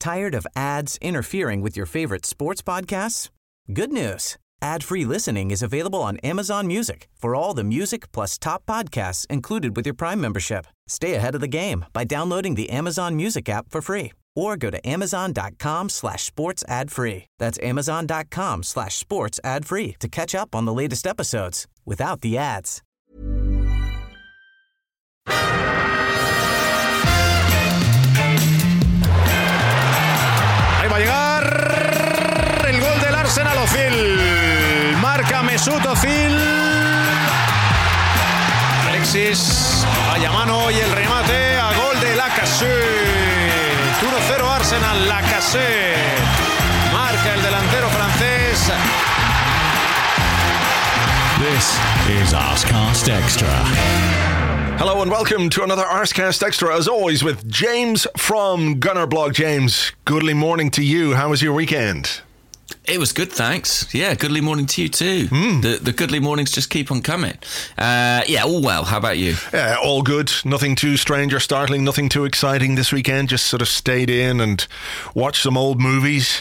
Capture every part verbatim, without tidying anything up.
Tired of ads interfering with your favorite sports podcasts? Good news. Ad-free listening is available on Amazon Music for all the music plus top podcasts included with your Prime membership. Stay ahead of the game by downloading the Amazon Music app for free or go to amazon.com slash sports ad free. That's amazon.com slash sports ad free to catch up on the latest episodes without the ads. Ahí va a llegar el gol del Arsenal. Ozil marca Mesut Ozil. Alexis, vaya mano y el remate a gol de Lacazette. uno cero Arsenal. Lacazette marca el delantero francés. This is Arsecast Extra. Hello and welcome to another Arsecast Extra, as always, with James from Gunner Blog. James, goodly morning to you. How was your weekend? It was good, thanks. Yeah, goodly morning to you too. Mm. The the goodly mornings just keep on coming. Uh, yeah, all well. How about you? Yeah, all good. Nothing too strange or startling, nothing too exciting this weekend. Just sort of stayed in and watched some old movies.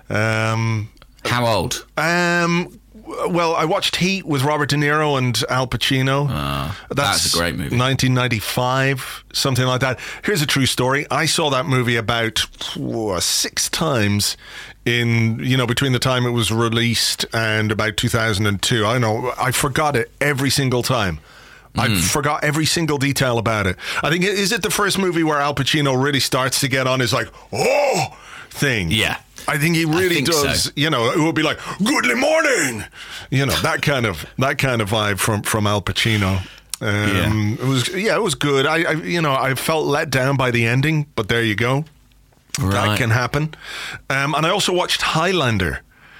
Um, How old? Um... Well, I watched Heat with Robert De Niro and Al Pacino. Uh, that's, that's a great movie. nineteen ninety-five, something like that. Here's a true story. I saw that movie about oh, six times in, you know, between the time it was released and about two thousand two. I know, I forgot it every single time. I mm. forgot every single detail about it. I think, is it the first movie where Al Pacino really starts to get on his like, oh, thing? Yeah. I think he really think does. So. You know, it would be like "Goodly morning," you know, that kind of that kind of vibe from from Al Pacino. Um, yeah. It was yeah, it was good. I, I you know I felt let down by the ending, but there you go. Right. That can happen. Um, and I also watched Highlander.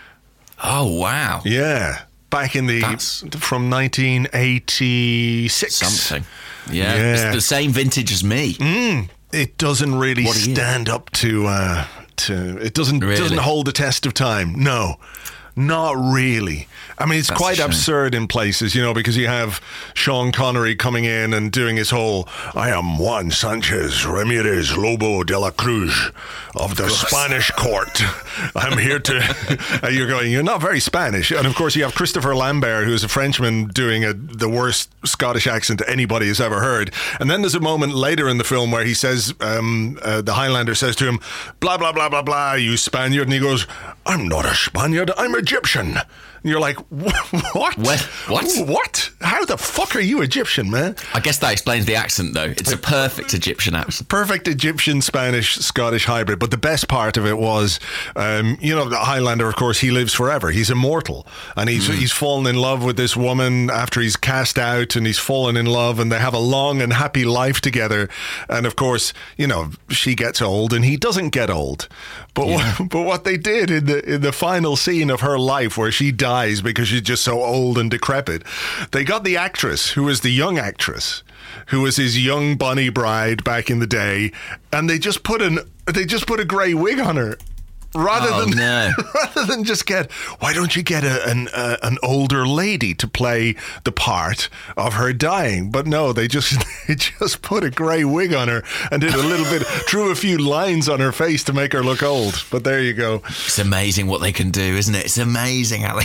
Oh wow! Yeah, back in the That's from nineteen eighty-six. Something. Yeah, yeah. It's the same vintage as me. Mm, it doesn't really stand up to. Uh, To, it doesn't really? doesn't hold the test of time. No, not really. I mean, it's That's quite absurd in places, you know, because you have Sean Connery coming in and doing his whole, I am Juan Sanchez Ramirez Lobo de la Cruz of the Spanish court. I'm here to... and you're going, you're not very Spanish. And of course, you have Christopher Lambert, who's a Frenchman, doing a, the worst Scottish accent anybody has ever heard. And then there's a moment later in the film where he says, um, uh, the Highlander says to him, blah, blah, blah, blah, blah, you Spaniard. And he goes, I'm not a Spaniard, I'm Egyptian. And you're like, what? What? What? What? How the fuck are you Egyptian, man? I guess that explains the accent, though. It's a perfect Egyptian accent. Perfect Egyptian, Spanish, Scottish hybrid. But the best part of it was, um, you know, the Highlander, of course, he lives forever. He's immortal. And he's mm. he's fallen in love with this woman after he's cast out, and he's fallen in love, and they have a long and happy life together. And of course, you know, she gets old and he doesn't get old. But yeah. what, but what they did in the in the final scene of her life, where she dies because she's just so old and decrepit, they got the actress who was the young actress, who was his young Bonnie bride back in the day, and they just put an they just put a grey wig on her. Rather oh, than no. rather than just get, why don't you get a, an uh, an older lady to play the part of her dying? But no, they just they just put a grey wig on her and did a little bit, drew a few lines on her face to make her look old. But there you go. It's amazing what they can do, isn't it? It's amazing how they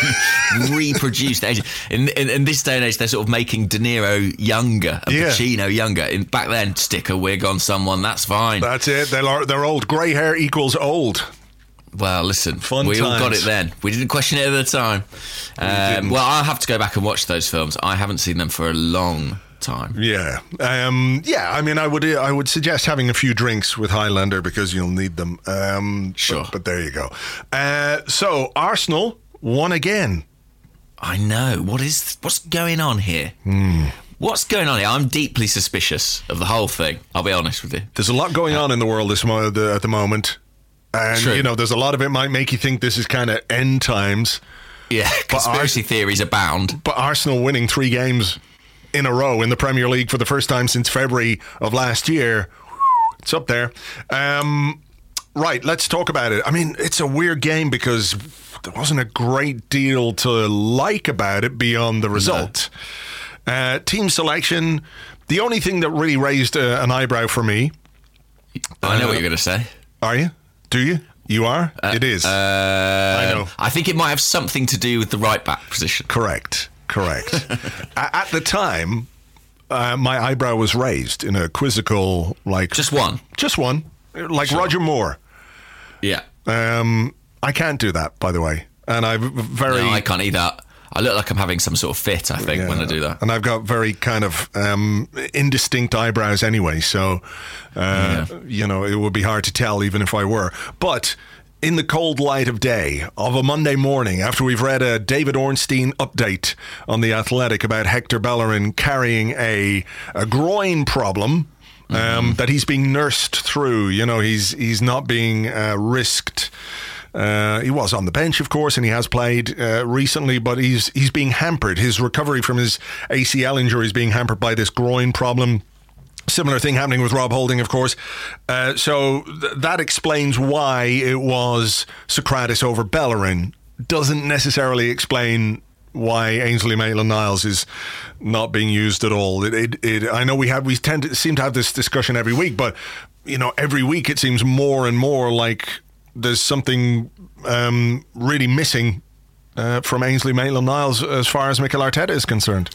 can reproduce the age. In, in in this day and age, they're sort of making De Niro younger, and yeah. Pacino younger. In, back then, stick a wig on someone, that's fine. That's it. They're they're old. Grey hair equals old. Well, listen, Fun we times. all got it then. We didn't question it at the time. Um, well, I'll have to go back and watch those films. I haven't seen them for a long time. Yeah. Um, yeah, I mean, I would I would suggest having a few drinks with Highlander because you'll need them. Um, sure. But, but there you go. Uh, so, Arsenal won again. I know. What is What's going on here? Mm. What's going on here? I'm deeply suspicious of the whole thing. I'll be honest with you. There's a lot going on in the world this mo- the, at the moment. And, True. you know, there's a lot of it might make you think this is kind of end times. Yeah, conspiracy Ars- theories abound. But Arsenal winning three games in a row in the Premier League for the first time since February of last year. It's up there. Um, right, let's talk about it. I mean, it's a weird game because there wasn't a great deal to like about it beyond the result. No. Uh, team selection, the only thing that really raised uh, an eyebrow for me. I know uh, what you're going to say. Are you? Do you? You are? Uh, it is. Uh, I know. I think it might have something to do with the right back position. Correct. Correct. At the time, uh, my eyebrow was raised in a quizzical, like... Just one? Just one. Like sure. Roger Moore. Yeah. Um, I can't do that, by the way. And I've very... No, I can't either. I look like I'm having some sort of fit, I think, yeah. when I do that. And I've got very kind of um, indistinct eyebrows anyway, so, uh, yeah. you know, it would be hard to tell even if I were. But in the cold light of day of a Monday morning, after we've read a David Ornstein update on The Athletic about Hector Bellerin carrying a, a groin problem, um, mm-hmm. that he's being nursed through, you know, he's, he's not being uh, risked... Uh, he was on the bench, of course, and he has played uh, recently, but he's he's being hampered. His recovery from his A C L injury is being hampered by this groin problem. Similar thing happening with Rob Holding, of course. Uh, so th- that explains why it was Socrates over Bellerin. Doesn't necessarily explain why Ainsley Maitland-Niles is not being used at all. It, it, it, I know we have we tend to seem to have this discussion every week, but you know, every week it seems more and more like there's something um, really missing uh, from Ainsley Maitland-Niles as far as Mikel Arteta is concerned.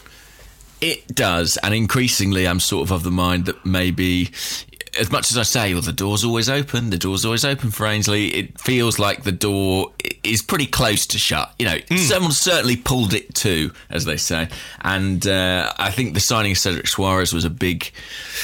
It does, and increasingly I'm sort of of the mind that maybe, as much as I say, well, the door's always open, the door's always open for Ainsley, it feels like the door is pretty close to shut. You know, mm. someone certainly pulled it to, as they say. And uh, I think the signing of Cedric Suarez was a big...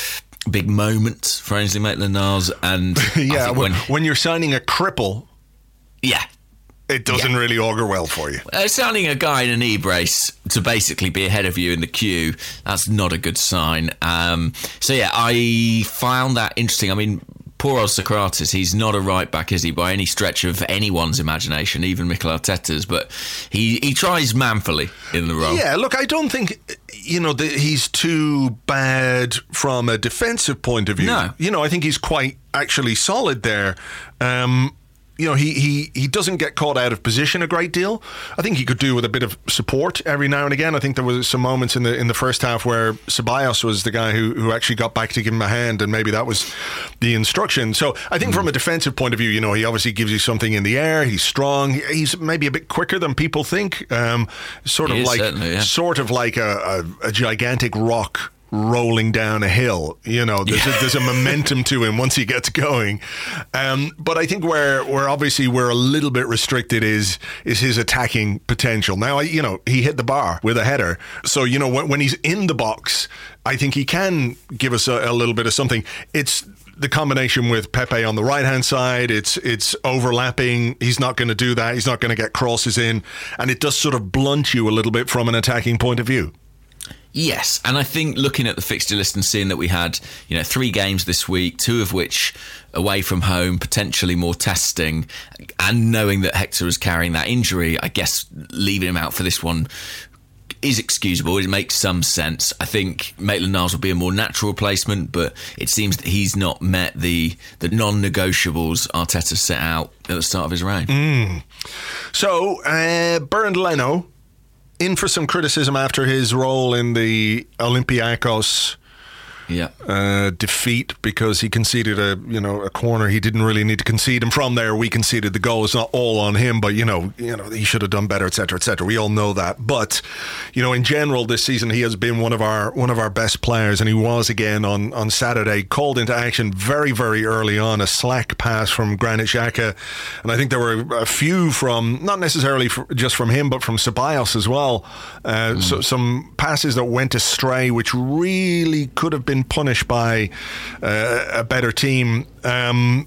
big moment for Ainsley Maitland-Niles, and yeah, when, when when you're signing a cripple, yeah, it doesn't yeah. really augur well for you. Uh, signing a guy in a knee brace to basically be ahead of you in the queue, that's not a good sign. Um, so yeah, I found that interesting. I mean, poor old Socrates, he's not a right back, is he, by any stretch of anyone's imagination, even Mikel Arteta's, but he, he tries manfully in the role. Yeah, look, I don't think, you know, that he's too bad from a defensive point of view. No. You know, I think he's quite actually solid there. Um, you know, he, he, he doesn't get caught out of position a great deal. I think he could do with a bit of support every now and again. I think there was some moments in the in the first half where Ceballos was the guy who, who actually got back to give him a hand, and maybe that was the instruction. So I think mm. from a defensive point of view, you know, he obviously gives you something in the air. He's strong. He's maybe a bit quicker than people think. Um, sort he of like yeah. sort of like a, a, a gigantic rock rolling down a hill, you know, there's, yeah. a, there's a momentum to him once he gets going. Um, but I think where, where obviously we're a little bit restricted is is his attacking potential. Now, I, you know, he hit the bar with a header. So, you know, when, when he's in the box, I think he can give us a, a little bit of something. It's the combination with Pepe on the right-hand side, it's it's overlapping. He's not going to do that. He's not going to get crosses in. And it does sort of blunt you a little bit from an attacking point of view. Yes, and I think looking at the fixture list and seeing that we had, you know, three games this week, two of which away from home, potentially more testing, and knowing that Hector is carrying that injury, I guess leaving him out for this one is excusable. It makes some sense. I think Maitland-Niles will be a more natural replacement, but it seems that he's not met the the non-negotiables Arteta set out at the start of his reign. Mm. So, uh, Bernd Leno, in for some criticism after his role in the Olympiacos yeah. uh, defeat, because he conceded a you know a corner he didn't really need to concede, and from there we conceded the goal. It's not all on him, but you know you know he should have done better, et cetera, et cetera. We all know that. But you know in general this season he has been one of our one of our best players, and he was again on on Saturday, called into action very very early on, a slack pass from Granit Xhaka, and I think there were a few from not necessarily for, just from him, but from Ceballos as well. Uh, mm. So some passes that went astray, which really could have been punished by uh, a better team. Um,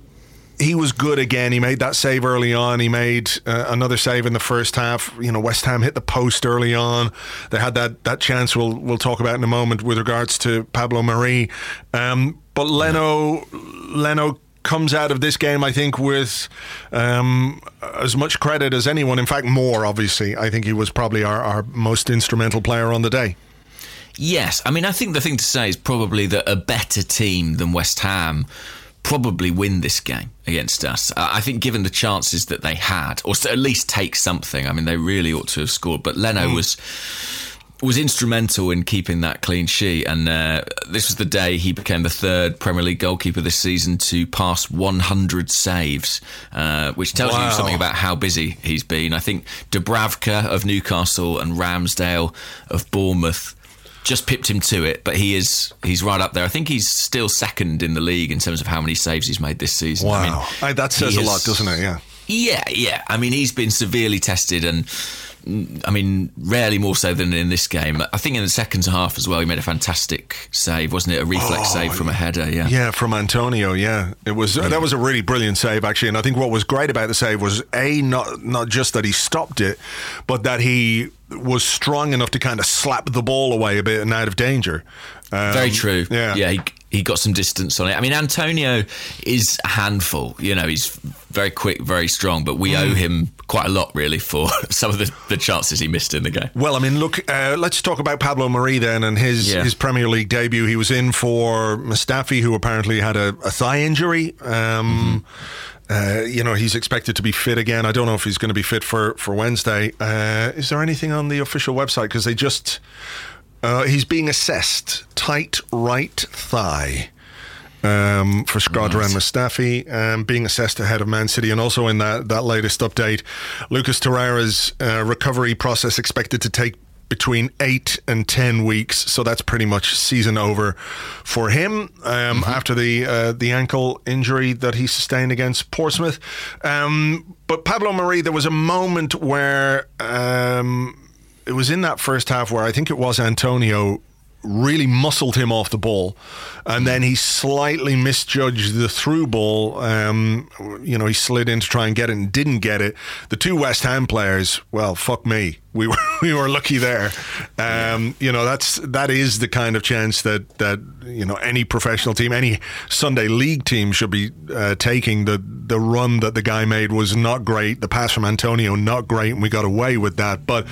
he was good again. He made that save early on. He made uh, another save in the first half. You know, West Ham hit the post early on. They had that that chance we'll we'll talk about in a moment with regards to Pablo Mari. Um, but Leno Leno comes out of this game, I think, with um, as much credit as anyone. In fact, more, obviously. I think he was probably our, our most instrumental player on the day. Yes, I mean, I think the thing to say is probably that a better team than West Ham probably win this game against us. Uh, I think given the chances that they had, or at least take something, I mean, they really ought to have scored. But Leno mm. was was instrumental in keeping that clean sheet, and uh, this was the day he became the third Premier League goalkeeper this season to pass one hundred saves, uh, which tells wow. you something about how busy he's been. I think Dubravka of Newcastle and Ramsdale of Bournemouth just pipped him to it, but he is he's right up there. I think he's still second in the league in terms of how many saves he's made this season. Wow, I mean, I, that says a has, lot, doesn't it? Yeah. Yeah, yeah. I mean, he's been severely tested, and I mean, rarely more so than in this game. I think in the second half as well, he made a fantastic save, wasn't it? A reflex oh, save from a header, yeah. Yeah, from Antonio, yeah. It was yeah. That was a really brilliant save, actually. And I think what was great about the save was, A, not, not just that he stopped it, but that he was strong enough to kind of slap the ball away a bit and out of danger. Um, Very true. Yeah. Yeah, he, he got some distance on it. I mean, Antonio is a handful. You know, he's very quick, very strong, but we mm. owe him quite a lot, really, for some of the, the chances he missed in the game. Well, I mean, look, uh, let's talk about Pablo Mari then and his, yeah. his Premier League debut. He was in for Mustafi, who apparently had a, a thigh injury. Um, mm-hmm. Uh, you know, he's expected to be fit again. I don't know if he's going to be fit for, for Wednesday. Uh, is there anything on the official website? Because they just... Uh, he's being assessed. Tight right thigh um, for Shkodran right. Mustafi, um, being assessed ahead of Man City. And also in that, that latest update, Lucas Torreira's uh, recovery process expected to take between eight and ten weeks. So that's pretty much season over for him um, mm-hmm. after the uh, the ankle injury that he sustained against Portsmouth. Um, but Pablo Mari, there was a moment where... Um, it was in that first half where I think it was Antonio really muscled him off the ball, and then he slightly misjudged the through ball. Um, you know, he slid in to try and get it and didn't get it. The two West Ham players, well, fuck me, we were we were lucky there. Um, you know, that's that is the kind of chance that that you know any professional team, any Sunday league team should be uh, taking. The the run that the guy made was not great. The pass from Antonio, not great, and we got away with that, but.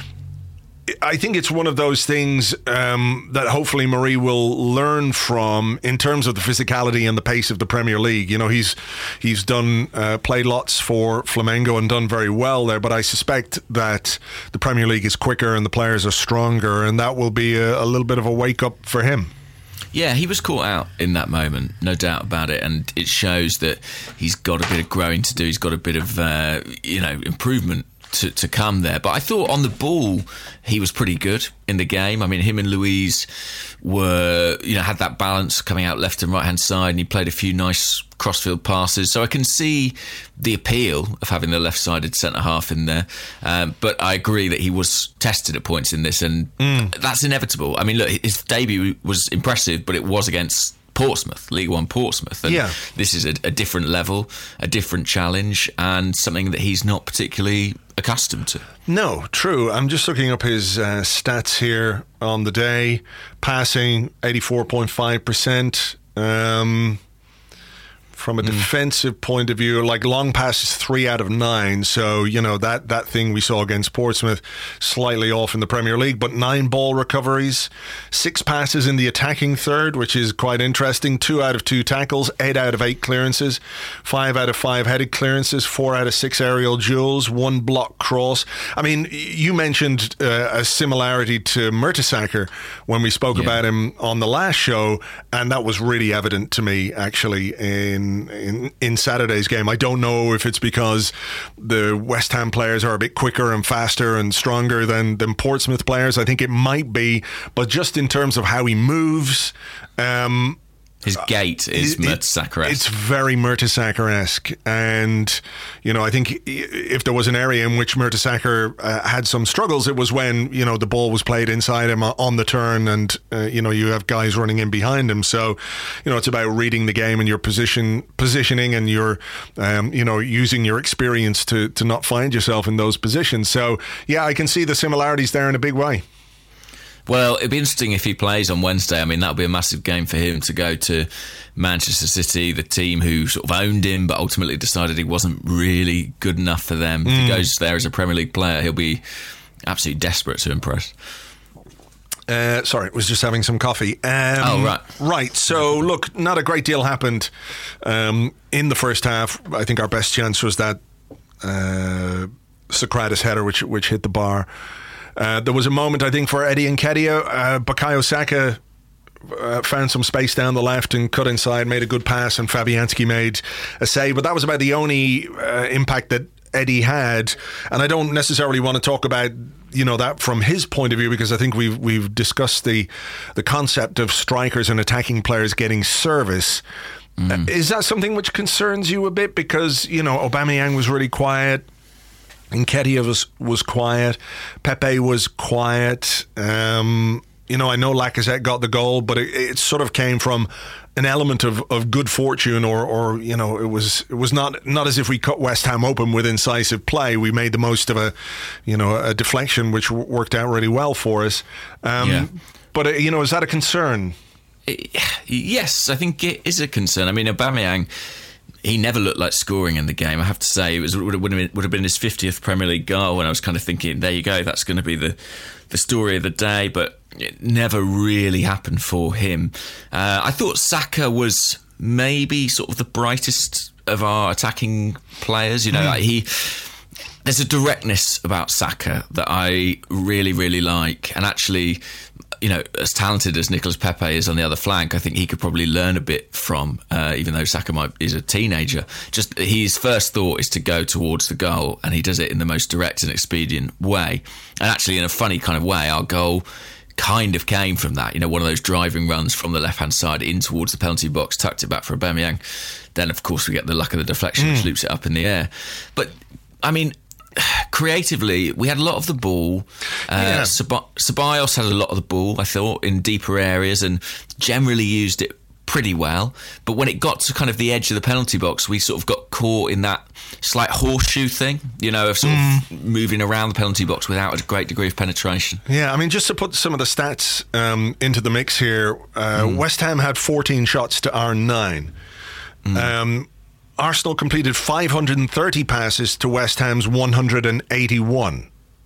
I think it's one of those things um, that hopefully Mari will learn from in terms of the physicality and the pace of the Premier League. You know, he's he's done uh, played lots for Flamengo and done very well there, but I suspect that the Premier League is quicker and the players are stronger, and that will be a, a little bit of a wake up for him. Yeah, he was caught out in that moment, no doubt about it, and it shows that he's got a bit of growing to do. He's got a bit of uh, you know improvement To, to come there. But I thought on the ball he was pretty good in the game. I mean, him and Luiz were, you know, had that balance coming out left and right hand side, and he played a few nice crossfield passes. So I can see the appeal of having the left-sided centre half in there. Um, but I agree that he was tested at points in this, and mm. that's inevitable. I mean, look, his debut was impressive, but it was against Portsmouth, League One Portsmouth, and yeah. this is a, a different level, a different challenge, and something that he's not particularly accustomed to. No, true. I'm just looking up his uh, stats here on the day. Passing eighty-four point five percent. Um, from a mm. defensive point of view, like long passes, three out of nine. So, you know, that, that thing we saw against Portsmouth, slightly off in the Premier League, but nine ball recoveries, six passes in the attacking third, which is quite interesting. Two out of two tackles, eight out of eight clearances, five out of five headed clearances, four out of six aerial duels, one block cross. I mean, you mentioned uh, a similarity to Mertesacker when we spoke yeah. about him on the last show, and that was really evident to me, actually, in In, in Saturday's game. I don't know if it's because the West Ham players are a bit quicker and faster and stronger than, than Portsmouth players. I think it might be, but just in terms of how he moves, um, his gait is Mertesacker-esque. It's very Mertesacker-esque. And, you know, I think if there was an area in which Mertesacker uh, had some struggles, it was when, you know, the ball was played inside him on the turn and, uh, you know, you have guys running in behind him. So, you know, it's about reading the game and your position, positioning and your, um, you know, using your experience to, to not find yourself in those positions. So, yeah, I can see the similarities there in a big way. Well, it'd be interesting if he plays on Wednesday. I mean, that would be a massive game for him to go to Manchester City, the team who sort of owned him but ultimately decided he wasn't really good enough for them. Mm. If he goes there as a Premier League player, he'll be absolutely desperate to impress. Uh, sorry, it was just having some coffee. Um, oh, right. Right, so look, not a great deal happened um, in the first half. I think our best chance was that uh, Socrates header, which which hit the bar. Uh, there was a moment, I think, for Eddie Nketiah. Uh, Bukayo Saka uh, found some space down the left and cut inside, made a good pass, and Fabianski made a save. But that was about the only uh, impact that Eddie had. And I don't necessarily want to talk about, you know, that from his point of view, because I think we've we've discussed the the concept of strikers and attacking players getting service. Mm. Uh, is that something which concerns you a bit? Because, you know, Aubameyang was really quiet, Nketiah was was quiet, Pepe was quiet. Um, you know, I know Lacazette got the goal, but it, it sort of came from an element of, of good fortune, or, or you know, it was it was not not as if we cut West Ham open with incisive play. We made the most of a, you know, a deflection which worked out really well for us. Um, yeah. But uh, you know, is that a concern? Yes, I think it is a concern. I mean, Aubameyang, he never looked like scoring in the game. I have to say, it was would have been, would have been his fiftieth Premier League goal, and I was kind of thinking, there you go, that's going to be the the story of the day. But it never really happened for him. Uh, I thought Saka was maybe sort of the brightest of our attacking players. You know, mm. like he. There's a directness about Saka that I really, really like. And actually, you know, as talented as Nicolas Pepe is on the other flank, I think he could probably learn a bit from, uh, even though Saka might, is a teenager. Just his first thought is to go towards the goal, and he does it in the most direct and expedient way. And actually, in a funny kind of way, our goal kind of came from that. You know, one of those driving runs from the left-hand side in towards the penalty box, tucked it back for Aubameyang. Then, of course, we get the luck of the deflection, mm. which loops it up in the air. But, I mean, creatively, we had a lot of the ball. Uh, yeah. Ceballos had a lot of the ball, I thought, in deeper areas, and generally used it pretty well. But when it got to kind of the edge of the penalty box, we sort of got caught in that slight horseshoe thing, you know, of sort mm. of moving around the penalty box without a great degree of penetration. Yeah, I mean, just to put some of the stats um, into the mix here, uh, mm. West Ham had fourteen shots to our nine. Mm. Um Arsenal completed five hundred thirty passes to West Ham's one hundred eighty-one.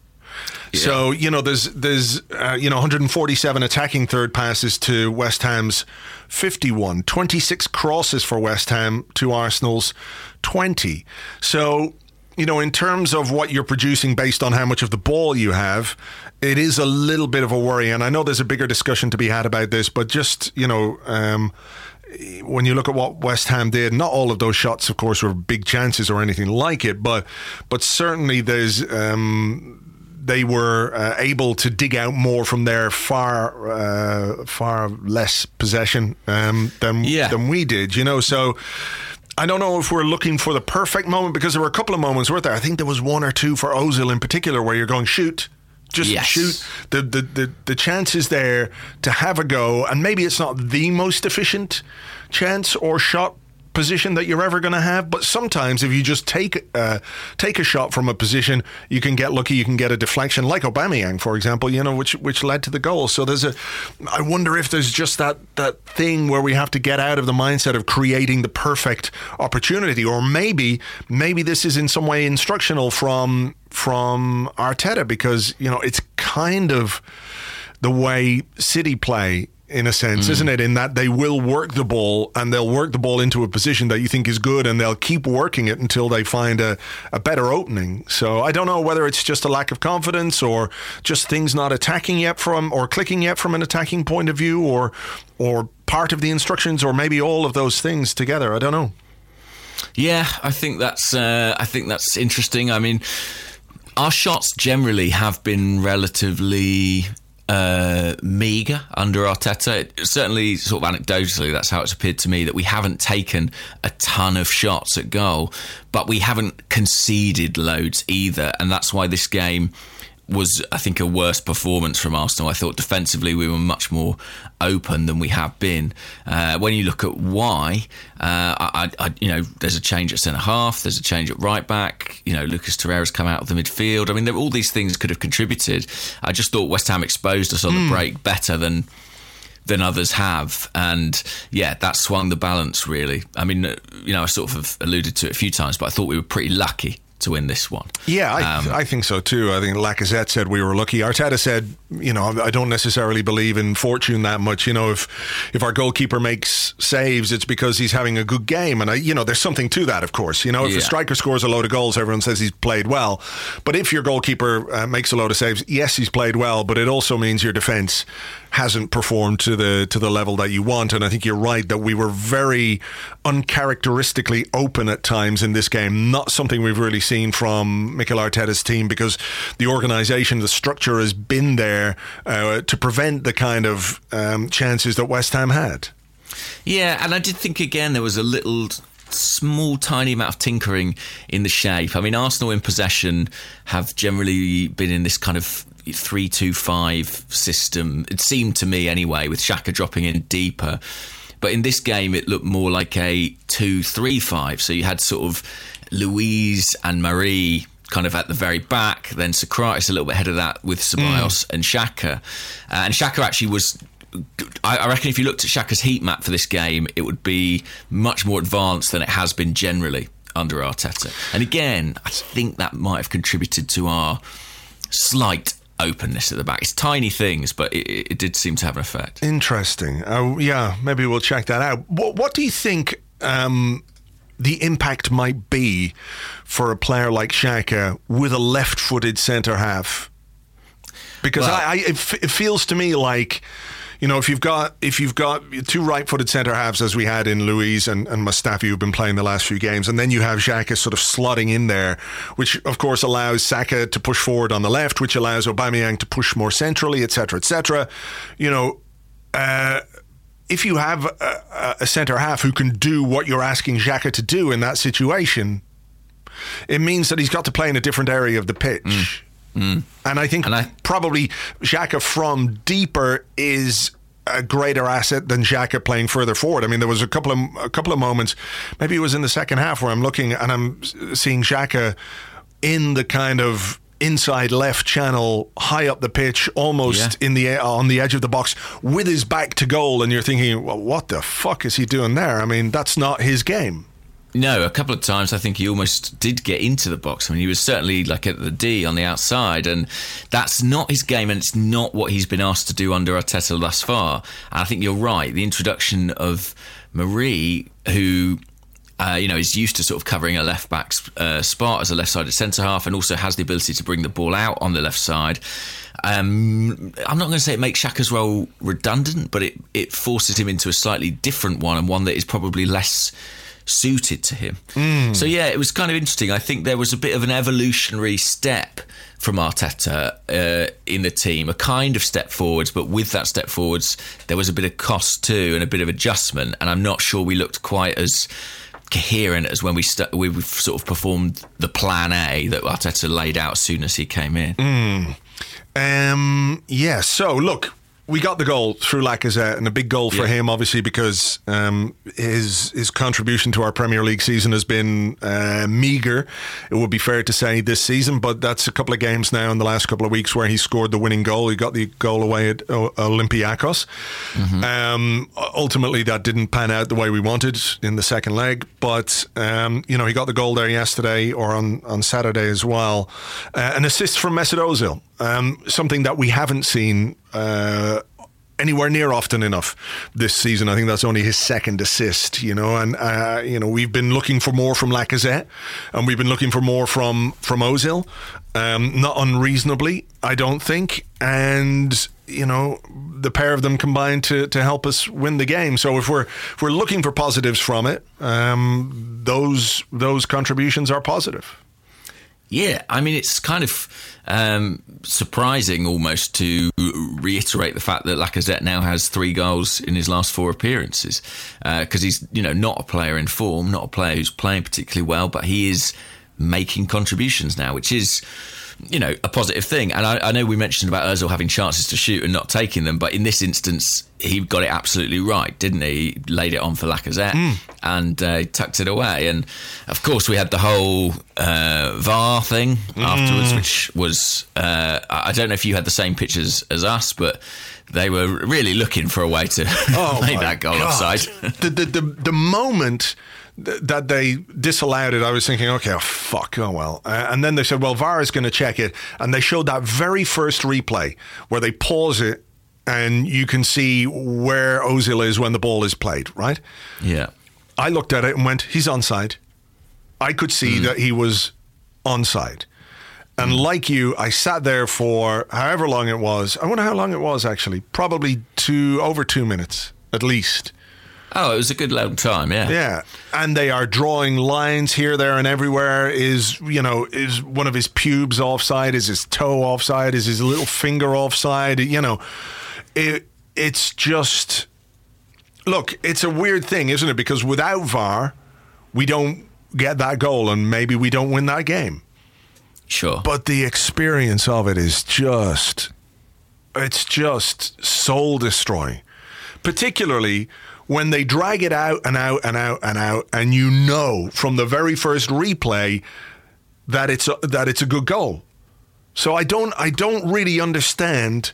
Yeah. So, you know, there's, there's uh, you know, one hundred forty-seven attacking third passes to West Ham's fifty-one. twenty-six crosses for West Ham to Arsenal's twenty. So, you know, in terms of what you're producing based on how much of the ball you have, it is a little bit of a worry. And I know there's a bigger discussion to be had about this, but just, you know... Um, when you look at what West Ham did, not all of those shots, of course, were big chances or anything like it, but but certainly there's um, they were uh, able to dig out more from their far uh, far less possession um, than yeah. than we did, you know. So I don't know if we're looking for the perfect moment, because there were a couple of moments, weren't there? I think there was one or two for Ozil in particular where you're going, shoot. Just yes. shoot. The, the the the chance is there to have a go, and maybe it's not the most efficient chance or shot position that you're ever going to have, but sometimes if you just take uh, take a shot from a position, you can get lucky, you can get a deflection, like Aubameyang, for example, you know, which which led to the goal. So there's a, I wonder if there's just that that thing where we have to get out of the mindset of creating the perfect opportunity, or maybe maybe this is in some way instructional from from Arteta, because, you know, it's kind of the way City play, in a sense, mm. isn't it? In that they will work the ball, and they'll work the ball into a position that you think is good, and they'll keep working it until they find a, a better opening. So I don't know whether it's just a lack of confidence, or just things not attacking yet from, or clicking yet from an attacking point of view, or or part of the instructions, or maybe all of those things together. I don't know. Yeah, I think that's uh, I think that's interesting. I mean, our shots generally have been relatively uh, meagre under Arteta. It, certainly, sort of anecdotally, that's how it's appeared to me, that we haven't taken a ton of shots at goal, but we haven't conceded loads either. And that's why this game was, I think, a worse performance from Arsenal. I thought defensively we were much more open than we have been. Uh, when you look at why, uh, I, I, you know, there's a change at centre half, there's a change at right back. You know, Lucas Torreira's come out of the midfield. I mean, there, all these things could have contributed. I just thought West Ham exposed us on mm. the break better than than others have, and yeah, that swung the balance really. I mean, you know, I sort of alluded to it a few times, but I thought we were pretty lucky to win this one. Yeah, I, um, I think so too. I think Lacazette said we were lucky. Arteta said, you know, I don't necessarily believe in fortune that much. You know, if if our goalkeeper makes saves, it's because he's having a good game. And, I, you know, there's something to that, of course. You know, if yeah. a striker scores a load of goals, everyone says he's played well. But if your goalkeeper uh, makes a load of saves, yes, he's played well, but it also means your defence hasn't performed to the to the level that you want. And I think you're right that we were very uncharacteristically open at times in this game. Not something we've really seen from Mikel Arteta's team, because the organisation, the structure has been there uh, to prevent the kind of um, chances that West Ham had. Yeah, and I did think again there was a little small tiny amount of tinkering in the shape. I mean, Arsenal in possession have generally been in this kind of three two five system, it seemed to me anyway, with Xhaka dropping in deeper. But in this game it looked more like a two three five, so you had sort of Luiz and Marie kind of at the very back, then Socrates a little bit ahead of that with Ceballos mm. and Xhaka. Uh, and Xhaka actually was, I reckon if you looked at Xhaka's heat map for this game, it would be much more advanced than it has been generally under Arteta. And again, I think that might have contributed to our slight openness at the back. It's tiny things, but it, it did seem to have an effect. Interesting. Uh, yeah, maybe we'll check that out. What, what do you think um, the impact might be for a player like Xhaka with a left-footed centre-half? Because well, I, I, it, f- it feels to me like, you know, if you've got if you've got two right-footed centre-halves, as we had in Luiz and, and Mustafi, who've been playing the last few games, and then you have Xhaka sort of slotting in there, which, of course, allows Saka to push forward on the left, which allows Aubameyang to push more centrally, et cetera, et cetera. You know, uh, if you have a, a centre-half who can do what you're asking Xhaka to do in that situation, it means that he's got to play in a different area of the pitch. Mm. Mm. And I think and I, probably Xhaka from deeper is a greater asset than Xhaka playing further forward. I mean, there was a couple of a couple of moments, maybe it was in the second half, where I'm looking and I'm seeing Xhaka in the kind of inside left channel, high up the pitch, almost yeah. in the on the edge of the box, with his back to goal, and you're thinking, well, what the fuck is he doing there? I mean, that's not his game. No, a couple of times I think he almost did get into the box. I mean, he was certainly like at the D on the outside, and that's not his game, and it's not what he's been asked to do under Arteta thus far. And I think you're right. The introduction of Marie, who uh, you know is used to sort of covering a left back's uh, spot as a left-sided centre half, and also has the ability to bring the ball out on the left side. Um, I'm not going to say it makes Xhaka's role redundant, but it it forces him into a slightly different one, and one that is probably less suited to him. Mm. So yeah, it was kind of interesting. I think there was a bit of an evolutionary step from Arteta uh, in the team, a kind of step forwards, but with that step forwards there was a bit of cost too and a bit of adjustment, and I'm not sure we looked quite as coherent as when we st- we sort of performed the plan A that Arteta laid out as soon as he came in. Mm. Um, yeah, so look, we got the goal through Lacazette, and a big goal for yeah. him, obviously, because um, his his contribution to our Premier League season has been uh, meagre. It would be fair to say this season, but that's a couple of games now in the last couple of weeks where he scored the winning goal. He got the goal away at o- Olympiacos. Mm-hmm. Um, ultimately, that didn't pan out the way we wanted in the second leg, but um, you know, he got the goal there yesterday, or on, on Saturday as well. Uh, an assist from Mesut Ozil. Um, something that we haven't seen uh, anywhere near often enough this season. I think that's only his second assist, you know, and uh, you know, we've been looking for more from Lacazette, and we've been looking for more from from Ozil, um, not unreasonably, I don't think, and you know, the pair of them combined to to help us win the game. So if we're if we're looking for positives from it, um, those those contributions are positive. Yeah, I mean, it's kind of um, surprising almost to reiterate the fact that Lacazette now has three goals in his last four appearances, because uh, he's, you know, not a player in form, not a player who's playing particularly well, but he is making contributions now, which is, you know, a positive thing. And I, I know we mentioned about Ozil having chances to shoot and not taking them, but in this instance, he got it absolutely right, didn't he? He laid it on for Lacazette mm. and uh, tucked it away. And of course, we had the whole uh, V A R thing mm. afterwards, which was, uh, I don't know if you had the same pictures as us, but they were really looking for a way to oh make that goal God. offside. the, the, the, the moment th- that they disallowed it, I was thinking, okay, oh, fuck, oh well. Uh, and then they said, well, V A R is going to check it. And they showed that very first replay where they pause it and you can see where Ozil is when the ball is played, right? Yeah. I looked at it and went, he's onside. I could see mm. that he was onside. And mm. like you, I sat there for however long it was. I wonder how long it was, actually. Probably two, over two minutes, at least. Oh, it was a good long time, yeah. Yeah. And they are drawing lines here, there, and everywhere. Is, you know, is one of his pubes offside? Is his toe offside? Is his little finger offside? You know, it it's just... Look, it's a weird thing, isn't it? Because without V A R, we don't get that goal and maybe we don't win that game. Sure. But the experience of it is just, it's just soul destroying. Particularly when they drag it out and out and out and out and you know from the very first replay that it's a, that it's a good goal. So I don't I don't really understand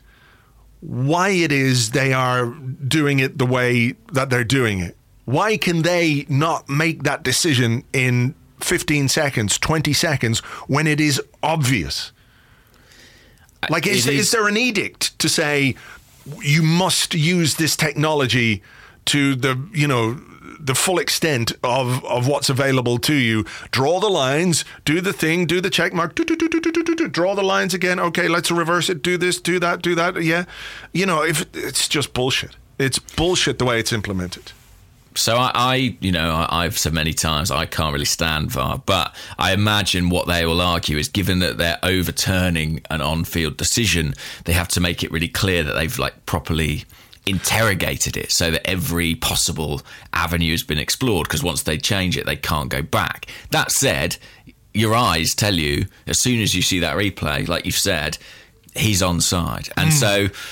why it is they are doing it the way that they're doing it. Why can they not make that decision in fifteen seconds, twenty seconds when it is obvious? Like, is, is, is there an edict to say you must use this technology to the, you know, the full extent of, of what's available to you? Draw the lines, do the thing, do the check mark, do, do, do, do, do, do, do, draw the lines again. Okay, let's reverse it. Do this, do that, do that. Yeah. You know, if it's just bullshit. It's bullshit the way it's implemented. So I, I, you know, I, I've said many times I can't really stand V A R, but I imagine what they will argue is, given that they're overturning an on-field decision, they have to make it really clear that they've like properly interrogated it so that every possible avenue has been explored, because once they change it, they can't go back. That said, your eyes tell you as soon as you see that replay, like you've said, he's onside. And mm.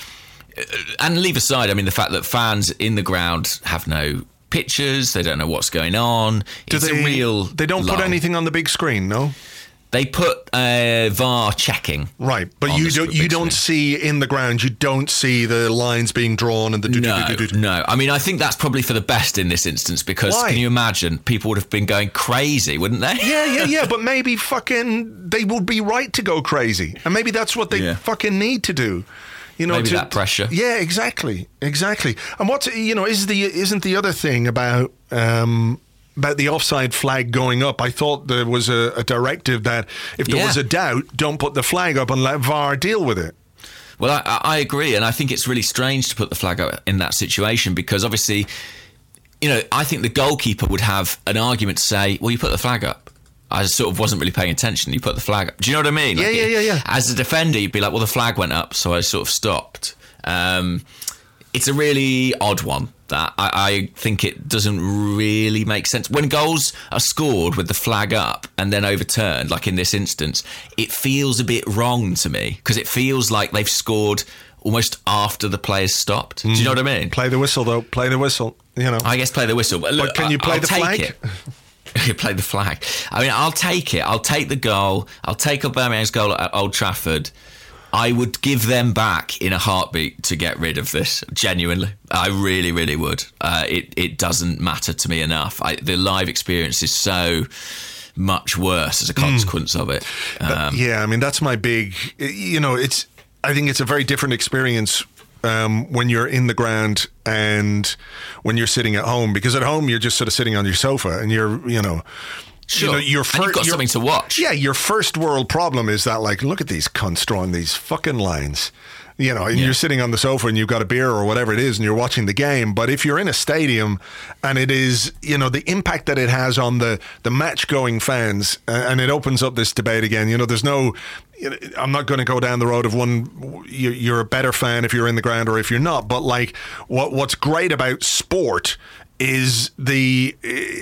so, and leave aside, I mean, the fact that fans in the ground have no pictures, they don't know what's going on. Do it's they, a real They don't lull. put anything on the big screen, no? They put uh, V A R checking, right? But you don't. You don't see in the ground. You don't see the lines being drawn and the. No, no. I mean, I think that's probably for the best in this instance, because Why? Can you imagine people would have been going crazy, wouldn't they? Yeah, yeah, yeah. But maybe fucking they would be right to go crazy, and maybe that's what they yeah. fucking need to do. You know, maybe to, that pressure. Yeah, exactly, exactly. And what you know is the isn't the other thing about. Um, About the offside flag going up, I thought there was a, a directive that if there yeah. was a doubt, don't put the flag up and let V A R deal with it. Well, I, I agree, and I think it's really strange to put the flag up in that situation, because obviously, you know, I think the goalkeeper would have an argument to say, well, you put the flag up. I sort of wasn't really paying attention. You put the flag up. Do you know what I mean? Yeah, like yeah, it, yeah, yeah. As a defender, you'd be like, well, the flag went up, so I sort of stopped. Um, it's a really odd one. That I, I think it doesn't really make sense. When goals are scored with the flag up and then overturned, like in this instance, it feels a bit wrong to me, because it feels like they've scored almost after the players stopped. Mm. Do you know what I mean? Play the whistle, though. Play the whistle. You know. I guess play the whistle. But, look, but can you play I'll the take flag? It. You play the flag. I mean, I'll take it. I'll take the goal. I'll take Aubameyang's goal at Old Trafford. I would give them back in a heartbeat to get rid of this. Genuinely, I really, really would. Uh, it it doesn't matter to me enough. I, the live experience is so much worse as a consequence mm. of it. Um, yeah, I mean that's my big. You know, it's. I think it's a very different experience um, when you're in the ground and when you're sitting at home, because at home you're just sort of sitting on your sofa and you're, you know. Sure, you know, your fir- and you've got your, something to watch. Yeah, your first world problem is that, like, look at these cunts drawing these fucking lines. You know, and yeah. you're sitting on the sofa and you've got a beer or whatever it is and you're watching the game. But if you're in a stadium and it is, you know, the impact that it has on the, the match-going fans, uh, and it opens up this debate again. You know, there's no... You know, I'm not going to go down the road of one, you, you're a better fan if you're in the ground or if you're not. But, like, what what's great about sport is the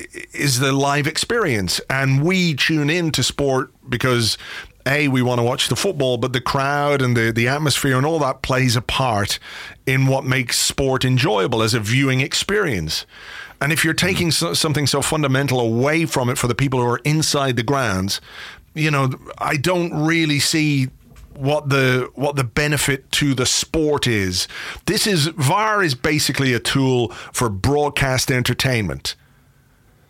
is the live experience, and we tune in to sport because A, we want to watch the football, but the crowd and the, the atmosphere and all that plays a part in what makes sport enjoyable as a viewing experience. And if you're taking so, something so fundamental away from it for the people who are inside the grounds, you know, I don't really see what the what the benefit to the sport is. This is V A R is basically a tool for broadcast entertainment.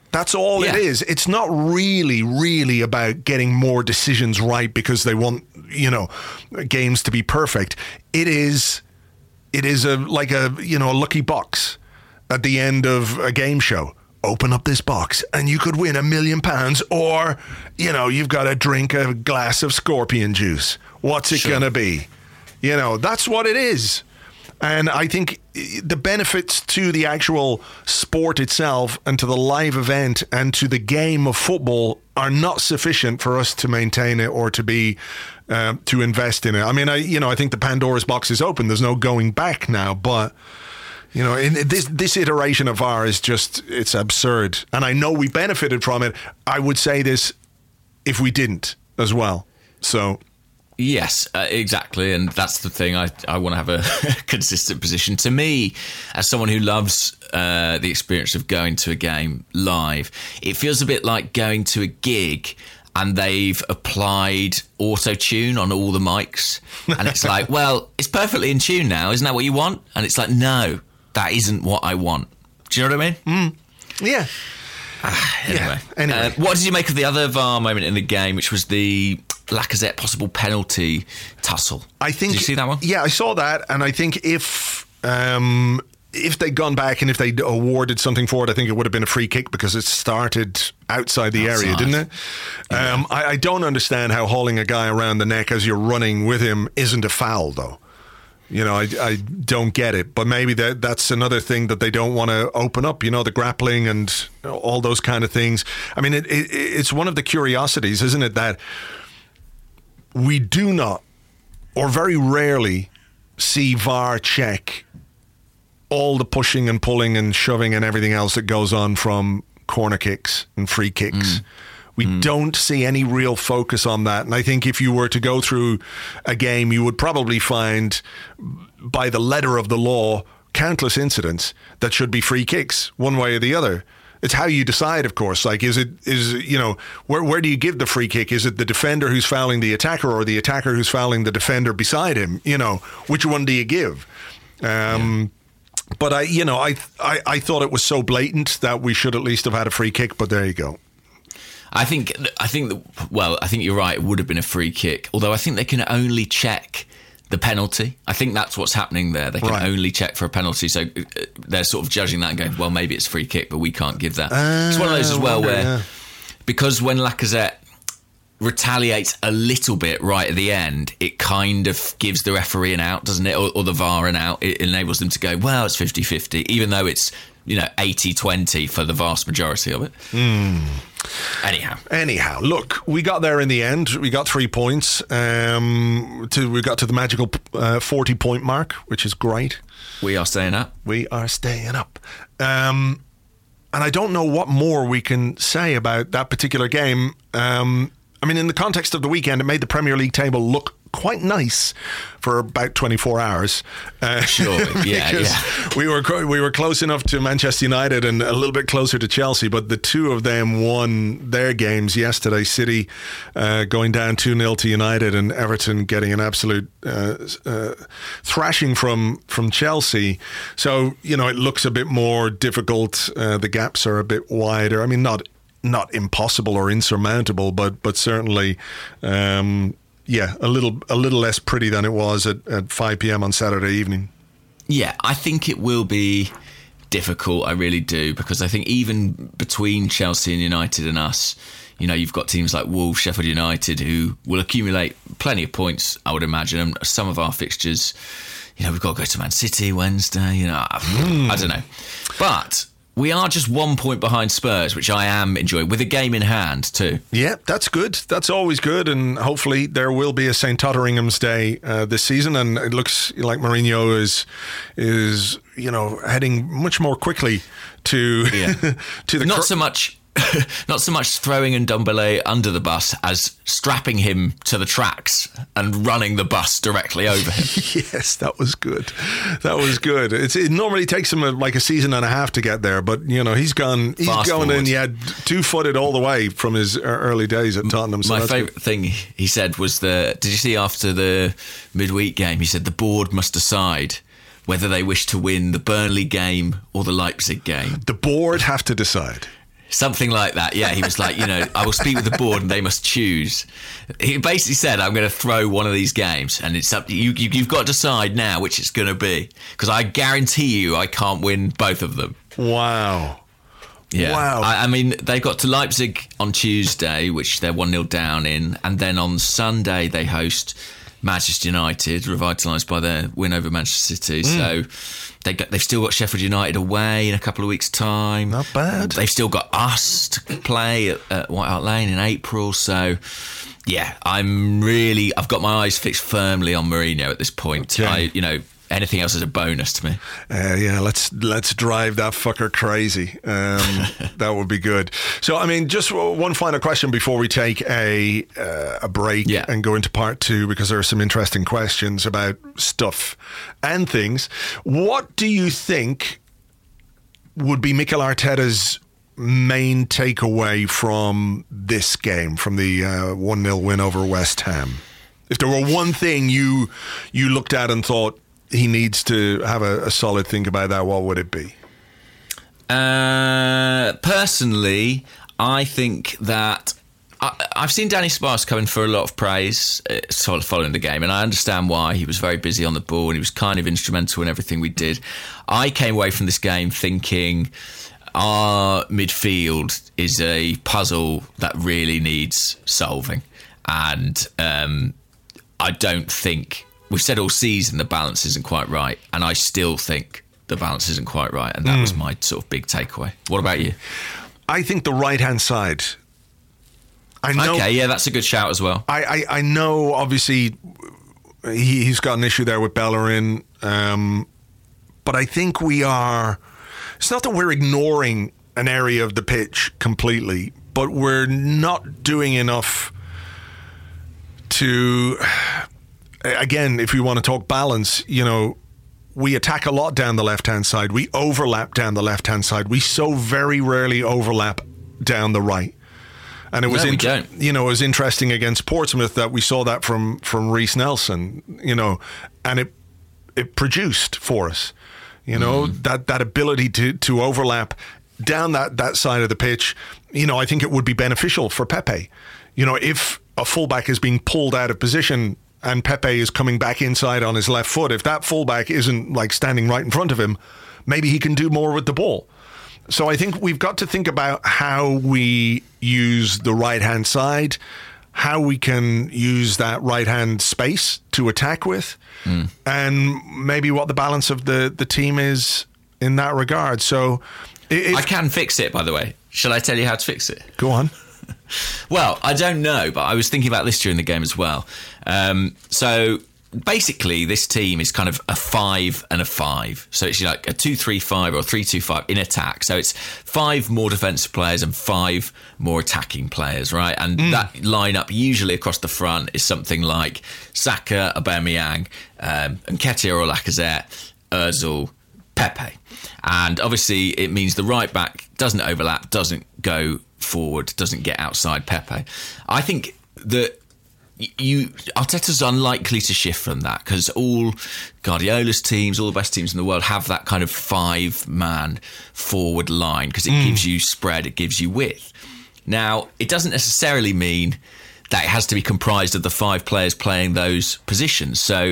That's all Yeah. it is. It's not really, really about getting more decisions right because they want, you know, games to be perfect. It is, it is a like a, you know, a lucky box at the end of a game show. Open up this box and you could win a million pounds, or, you know, you've got to drink a glass of scorpion juice. What's it Sure. going to be? You know, that's what it is. And I think the benefits to the actual sport itself and to the live event and to the game of football are not sufficient for us to maintain it or to be uh, to invest in it. I mean, I you know I think the Pandora's box is open. There's no going back now. But you know, in this this iteration of V A R is just it's absurd. And I know we benefited from it. I would say this if we didn't as well. So. Yes, uh, exactly. And that's the thing. I, I want to have a consistent position. To me, as someone who loves uh, the experience of going to a game live, it feels a bit like going to a gig and they've applied auto-tune on all the mics. And it's like, well, it's perfectly in tune now. Isn't that what you want? And it's like, no, that isn't what I want. Do you know what I mean? Mm. Yeah. Anyway, Yeah, anyway. Uh, what did you make of the other V A R moment in the game, which was the Lacazette possible penalty tussle? I think. Did you see that one? Yeah, I saw that, and I think if um, if they'd gone back and if they'd awarded something for it, I think it would have been a free kick because it started outside the Outside. area, didn't it? Yeah. Um, I, I don't understand how hauling a guy around the neck as you're running with him isn't a foul, though. You know, I, I don't get it. But maybe that that's another thing that they don't want to open up, you know, the grappling and all those kind of things. I mean, it, it, it's one of the curiosities, isn't it, that we do not, or very rarely, see V A R check all the pushing and pulling and shoving and everything else that goes on from corner kicks and free kicks. Mm. We mm. don't see any real focus on that. And I think if you were to go through a game, you would probably find, by the letter of the law, countless incidents that should be free kicks, one way or the other. It's how you decide, of course. Like, is it, is you know, where where do you give the free kick? Is it the defender who's fouling the attacker or the attacker who's fouling the defender beside him? You know, which one do you give? Um, yeah. But I, you know, I, I I thought it was so blatant that we should at least have had a free kick. But there you go. I think, I think, that, well, I think you're right. It would have been a free kick. Although I think they can only check the penalty. I think that's what's happening there. They can right. only check for a penalty. So they're sort of judging that and going, well, maybe it's free kick, but we can't give that. Uh, it's one of those as well wonder, where, yeah. because when Lacazette retaliates a little bit right at the end, it kind of gives the referee an out, doesn't it? Or, or the V A R an out. It enables them to go, well, it's fifty-fifty, even though it's, you know, eighty twenty for the vast majority of it. Mm. Anyhow. Anyhow, look, we got there in the end. We got three points. Um, to, we got to the magical uh, forty-point mark, which is great. We are staying up. We are staying up. Um, and I don't know what more we can say about that particular game. Um, I mean, in the context of the weekend, it made the Premier League table look quite nice for about twenty-four hours. Uh, sure, yeah, yeah. We were we were close enough to Manchester United and a little bit closer to Chelsea, but the two of them won their games yesterday. City uh, going down two nil to United, and Everton getting an absolute uh, uh, thrashing from from Chelsea. So, you know, it looks a bit more difficult. Uh, the gaps are a bit wider. I mean, not not impossible or insurmountable, but but certainly. Um, Yeah, a little a little less pretty than it was at, at five p.m. on Saturday evening. Yeah, I think it will be difficult, I really do, because I think even between Chelsea and United and us, you know, you've got teams like Wolves, Sheffield United, who will accumulate plenty of points, I would imagine. And some of our fixtures, you know, we've got to go to Man City Wednesday, you know, mm. I don't know. But we are just one point behind Spurs, which I am enjoying, with a game in hand too. Yeah, that's good. That's always good. And hopefully there will be a Saint Totteringham's Day uh, this season. And it looks like Mourinho is, is you know, heading much more quickly to, yeah. to the... Not cr- so much... Not so much throwing Ndombele under the bus as strapping him to the tracks and running the bus directly over him. Yes, that was good. That was good. It's, it normally takes him a, like a season and a half to get there, but you know he's gone. He's Fast going forward. in. Yeah, two-footed all the way from his early days at Tottenham. So My that's favourite good. thing he said was the. Did you see after the midweek game? He said the board must decide whether they wish to win the Burnley game or the Leipzig game. The board have to decide. Something like that, yeah. He was like, you know, I will speak with the board and they must choose. He basically said, I'm going to throw one of these games and it's up to you. you you've got to decide now which it's going to be. Because I guarantee you I can't win both of them. Wow. Yeah. Wow. I, I mean, they got to Leipzig on Tuesday, which they're one nil down in. And then on Sunday, they host Manchester United, revitalised by their win over Manchester City. Mm. So they got, they've still got Sheffield United away in a couple of weeks' time. Not bad. They've still got us to play at, at White Hart Lane in April. So, yeah, I'm really... I've got my eyes fixed firmly on Mourinho at this point. Okay. I, you know... Anything else is a bonus to me. Uh, yeah, let's let's drive that fucker crazy. Um, that would be good. So, I mean, just one final question before we take a uh, a break yeah. and go into part two, because there are some interesting questions about stuff and things. What do you think would be Mikel Arteta's main takeaway from this game, from the uh, one nil win over West Ham? If there were one thing you you looked at and thought, he needs to have a, a solid think about that, what would it be? Uh, personally, I think that I, I've seen Danny Sparks come in for a lot of praise uh, sort of following the game, and I understand why. He was very busy on the ball and he was kind of instrumental in everything we did. I came away from this game thinking our midfield is a puzzle that really needs solving, and um, I don't think... We've said all season the balance isn't quite right, and I still think the balance isn't quite right, and that mm. was my sort of big takeaway. What about you? I think the right-hand side. I know, okay, yeah, that's a good shout as well. I, I, I know, obviously, he, he's got an issue there with Bellerin, um, but I think we are... It's not that we're ignoring an area of the pitch completely, but we're not doing enough to... Again, if we want to talk balance, you know, we attack a lot down the left-hand side. We overlap down the left-hand side. We so very rarely overlap down the right. And it was, no, we inter- don't. you know, it was interesting against Portsmouth that we saw that from from Reece Nelson, you know, and it it produced for us, you know, mm. that that ability to to overlap down that that side of the pitch. You know, I think it would be beneficial for Pepe. You know, if a fullback is being pulled out of position and Pepe is coming back inside on his left foot, if that fullback isn't like standing right in front of him, maybe he can do more with the ball. So I think we've got to think about how we use the right-hand side, how we can use that right-hand space to attack with, mm. and maybe what the balance of the, the team is in that regard. So if, I can fix it, by the way. Shall I tell you how to fix it? Go on. Well, I don't know, but I was thinking about this during the game as well. Um, so basically, this team is kind of a five and a five. So it's like a two three five or three two five in attack. So it's five more defensive players and five more attacking players, right? And mm. that lineup usually across the front is something like Saka, Aubameyang, um, Nketiah or Lacazette, Ozil, Pepe. And obviously, it means the right back doesn't overlap, doesn't go forward, doesn't get outside Pepe. I think that you Arteta's unlikely to shift from that, because all Guardiola's teams, all the best teams in the world, have that kind of five-man forward line, because it mm. gives you spread, it gives you width. Now, it doesn't necessarily mean that it has to be comprised of the five players playing those positions. So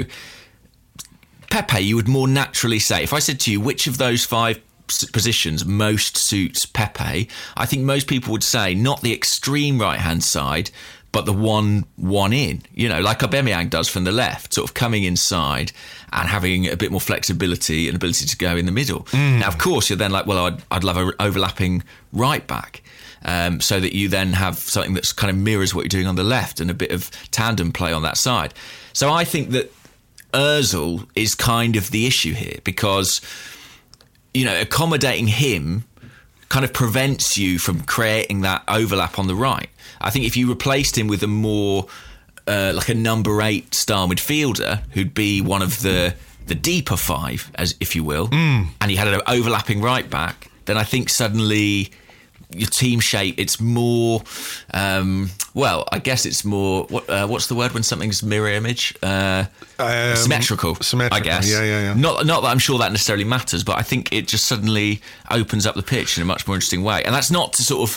Pepe, you would more naturally say, if I said to you, which of those five positions most suits Pepe, I think most people would say not the extreme right-hand side, but the one one in, you know, like Aubameyang does from the left, sort of coming inside and having a bit more flexibility and ability to go in the middle. Mm. Now, of course, you're then like, well, I'd, I'd love an overlapping right back, um, so that you then have something that's kind of mirrors what you're doing on the left and a bit of tandem play on that side. So I think that Ozil is kind of the issue here, because, you know, accommodating him kind of prevents you from creating that overlap on the right. I think if you replaced him with a more uh, like a number eight style midfielder who'd be one of the the deeper five, as if you will, mm. and you had an overlapping right back, then I think suddenly your team shape. It's more, um, well, I guess it's more. What, uh, what's the word when something's mirror image? Uh, um, symmetrical. Symmetrical. I guess. Yeah, yeah, yeah. Not, not that I'm sure that necessarily matters, but I think it just suddenly opens up the pitch in a much more interesting way. And that's not to sort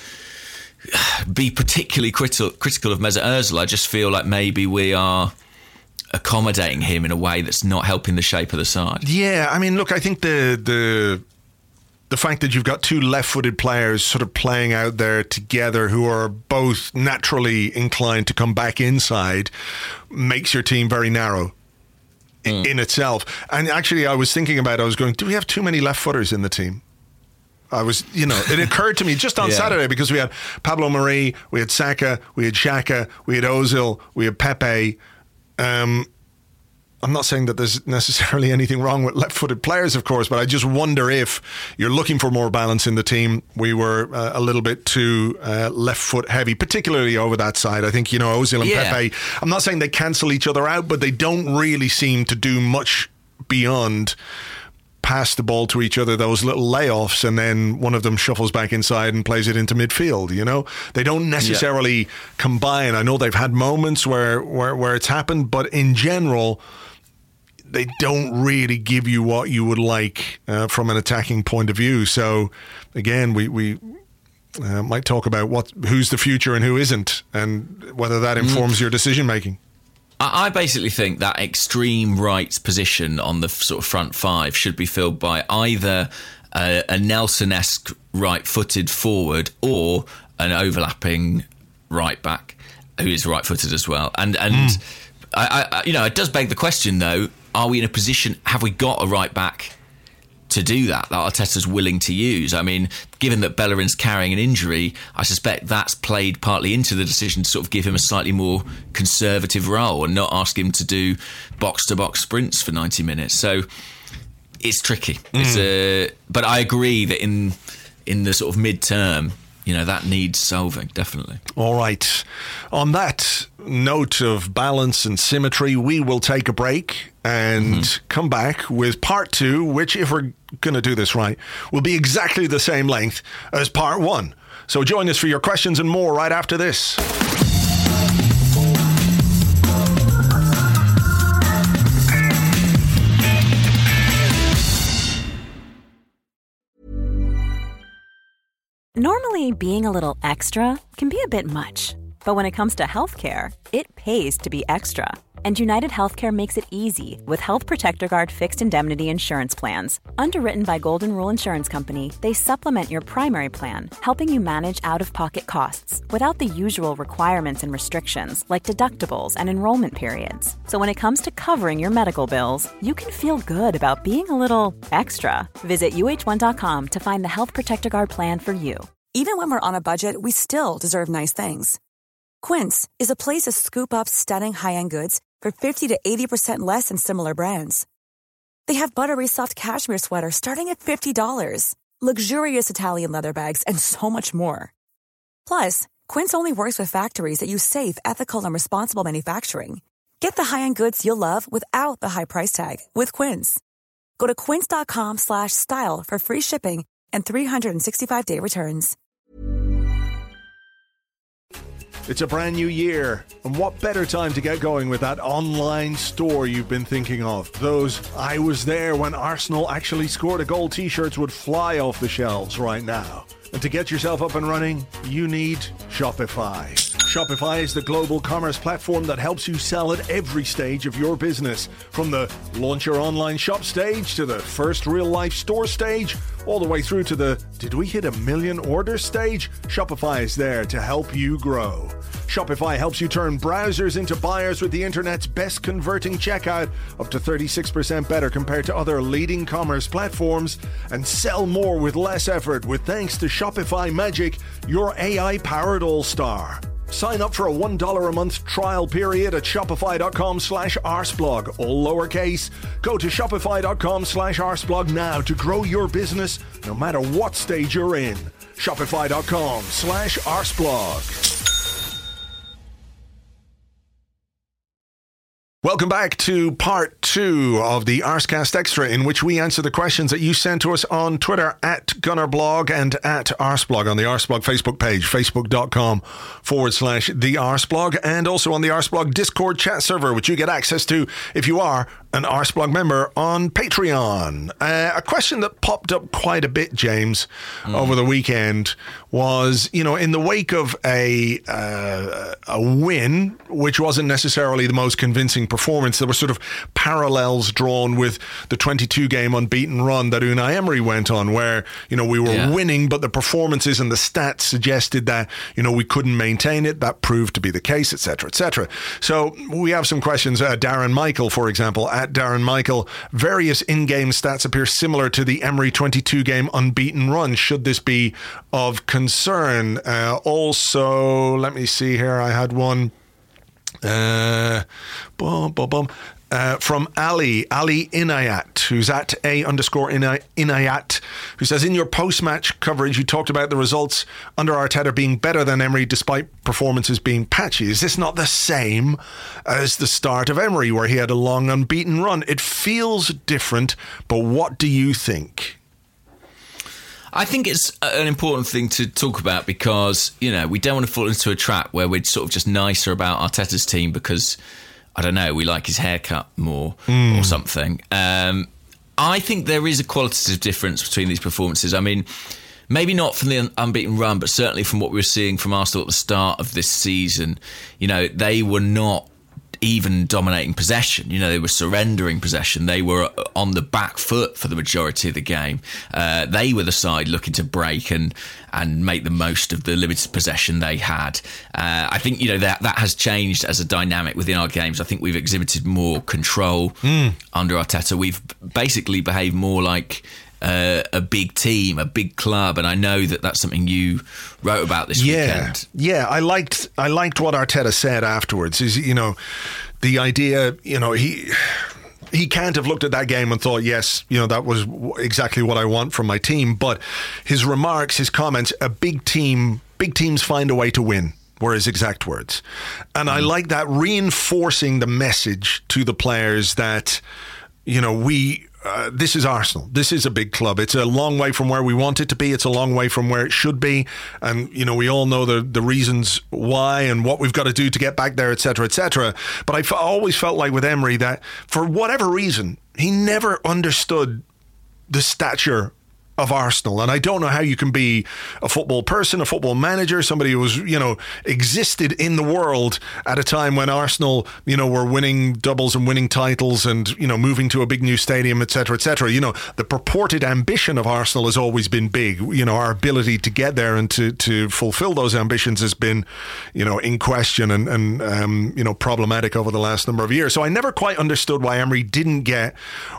of be particularly critical critical of Mesut Ozil. I just feel like maybe we are accommodating him in a way that's not helping the shape of the side. Yeah, I mean, look, I think the the the fact that you've got two left-footed players sort of playing out there together who are both naturally inclined to come back inside makes your team very narrow mm. in itself. And actually, I was thinking about it, I was going, do we have too many left-footers in the team? I was, you know, it occurred to me just on yeah. Saturday, because we had Pablo Mari, we had Saka, we had Xhaka, we had Ozil, we had Pepe. Um, I'm not saying that there's necessarily anything wrong with left-footed players, of course, but I just wonder if you're looking for more balance in the team. We were uh, a little bit too uh, left-foot heavy, particularly over that side. I think, you know, Ozil and yeah. Pepe, I'm not saying they cancel each other out, but they don't really seem to do much beyond pass the ball to each other, those little layoffs, and then one of them shuffles back inside and plays it into midfield. You know, they don't necessarily yeah. combine. I know they've had moments where, where where it's happened, but in general, they don't really give you what you would like uh, from an attacking point of view. So again, we we uh, might talk about what who's the future and who isn't, and whether that informs mm. your decision making. I basically think that extreme right position on the sort of front five should be filled by either a, a Nelson-esque right-footed forward or an overlapping right back who is right-footed as well. And and mm. I, I, you know, it does beg the question though: are we in a position? Have we got a right back to do that that Arteta's willing to use? I mean, given that Bellerin's carrying an injury, I suspect that's played partly into the decision to sort of give him a slightly more conservative role and not ask him to do box-to-box sprints for ninety minutes. So it's tricky. Mm. It's a, but I agree that in in the sort of mid-term, you know, that needs solving, definitely. All right. On that note of balance and symmetry, we will take a break and mm-hmm. come back with part two, which, if we're going to do this right, will be exactly the same length as part one. So join us for your questions and more right after this. Normally, being a little extra can be a bit much. But when it comes to healthcare, it pays to be extra. And United Healthcare makes it easy with Health Protector Guard fixed indemnity insurance plans. Underwritten by Golden Rule Insurance Company, they supplement your primary plan, helping you manage out-of-pocket costs without the usual requirements and restrictions like deductibles and enrollment periods. So when it comes to covering your medical bills, you can feel good about being a little extra. Visit U H one dot com to find the Health Protector Guard plan for you. Even when we're on a budget, we still deserve nice things. Quince is a place to scoop up stunning high-end goods for fifty to eighty percent less than similar brands. They have buttery soft cashmere sweaters starting at fifty dollars, luxurious Italian leather bags, and so much more. Plus, Quince only works with factories that use safe, ethical, and responsible manufacturing. Get the high-end goods you'll love without the high price tag with Quince. Go to quince.com slash style for free shipping and three sixty-five day returns. It's a brand new year, and what better time to get going with that online store you've been thinking of? Those "I was there when Arsenal actually scored a goal" t-shirts would fly off the shelves right now. And to get yourself up and running, you need Shopify. Shopify is the global commerce platform that helps you sell at every stage of your business. From the launch your online shop stage to the first real-life store stage, all the way through to the "did we hit a million orders" stage, Shopify is there to help you grow. Shopify helps you turn browsers into buyers with the internet's best converting checkout, up to thirty-six percent better compared to other leading commerce platforms, and sell more with less effort with thanks to Shopify Magic, your A I-powered all-star. Sign up for a one dollar a month trial period at shopify.com slash arseblog, all lowercase. Go to shopify.com slash arseblog now to grow your business no matter what stage you're in. Shopify.com slash arseblog. Welcome back to part two of the Arscast Extra, in which we answer the questions that you sent to us on Twitter at Gunnerblog and at Arsblog on the Arsblog Facebook page, facebook.com forward slash the Arsblog, and also on the Arsblog Discord chat server, which you get access to if you are an Arsblog member on Patreon. Uh, a question that popped up quite a bit, James, mm. over the weekend was, you know, in the wake of a uh, a win, which wasn't necessarily the most convincing performance, there were sort of parallels drawn with the twenty-two game unbeaten run that Unai Emery went on, where, you know, we were yeah. winning, but the performances and the stats suggested that, you know, we couldn't maintain it. That proved to be the case, et cetera, et cetera. So we have some questions. Uh, Darren Michael, for example, at Darren Michael, various in-game stats appear similar to the Emery twenty-two game unbeaten run. Should this be of concern? Uh, also, let me see here. I had one. Uh, boom, boom, boom. Uh, from Ali, Ali Inayat, who's at A underscore Inayat, who says, in your post-match coverage, you talked about the results under Arteta being better than Emery despite performances being patchy. Is this not the same as the start of Emery, where he had a long unbeaten run? It feels different, but what do you think? I think it's an important thing to talk about because, you know, we don't want to fall into a trap where we're sort of just nicer about Arteta's team because, I don't know, we like his haircut more mm. or something. Um, I think there is a qualitative difference between these performances. I mean, maybe not from the unbeaten run, but certainly from what we were seeing from Arsenal at the start of this season. You know, they were not even dominating possession. You know, they were surrendering possession. They were on the back foot for the majority of the game. Uh, they were the side looking to break and and make the most of the limited possession they had. Uh, I think, you know, that that has changed as a dynamic within our games. I think we've exhibited more control mm. under Arteta. We've basically behaved more like Uh, a big team, a big club, and I know that that's something you wrote about this yeah. weekend. Yeah, I liked I liked what Arteta said afterwards. Is, you know, the idea, you know, he he can't have looked at that game and thought, yes, you know, that was exactly what I want from my team. But his remarks, his comments, a big team, big teams find a way to win, were his exact words. And mm. I like that, reinforcing the message to the players that, you know, we. Uh, this is Arsenal. This is a big club. It's a long way from where we want it to be. It's a long way from where it should be. And, you know, we all know the the reasons why and what we've got to do to get back there, et cetera, et cetera. But I f- always felt like with Emery that for whatever reason, he never understood the stature of Arsenal. And I don't know how you can be a football person, a football manager, somebody who was, you know, existed in the world at a time when Arsenal, you know, were winning doubles and winning titles and, you know, moving to a big new stadium, et cetera, et cetera. You know, the purported ambition of Arsenal has always been big. You know, our ability to get there and to, to fulfill those ambitions has been, you know, in question and, and um, you know, problematic over the last number of years. So I never quite understood why Emery didn't get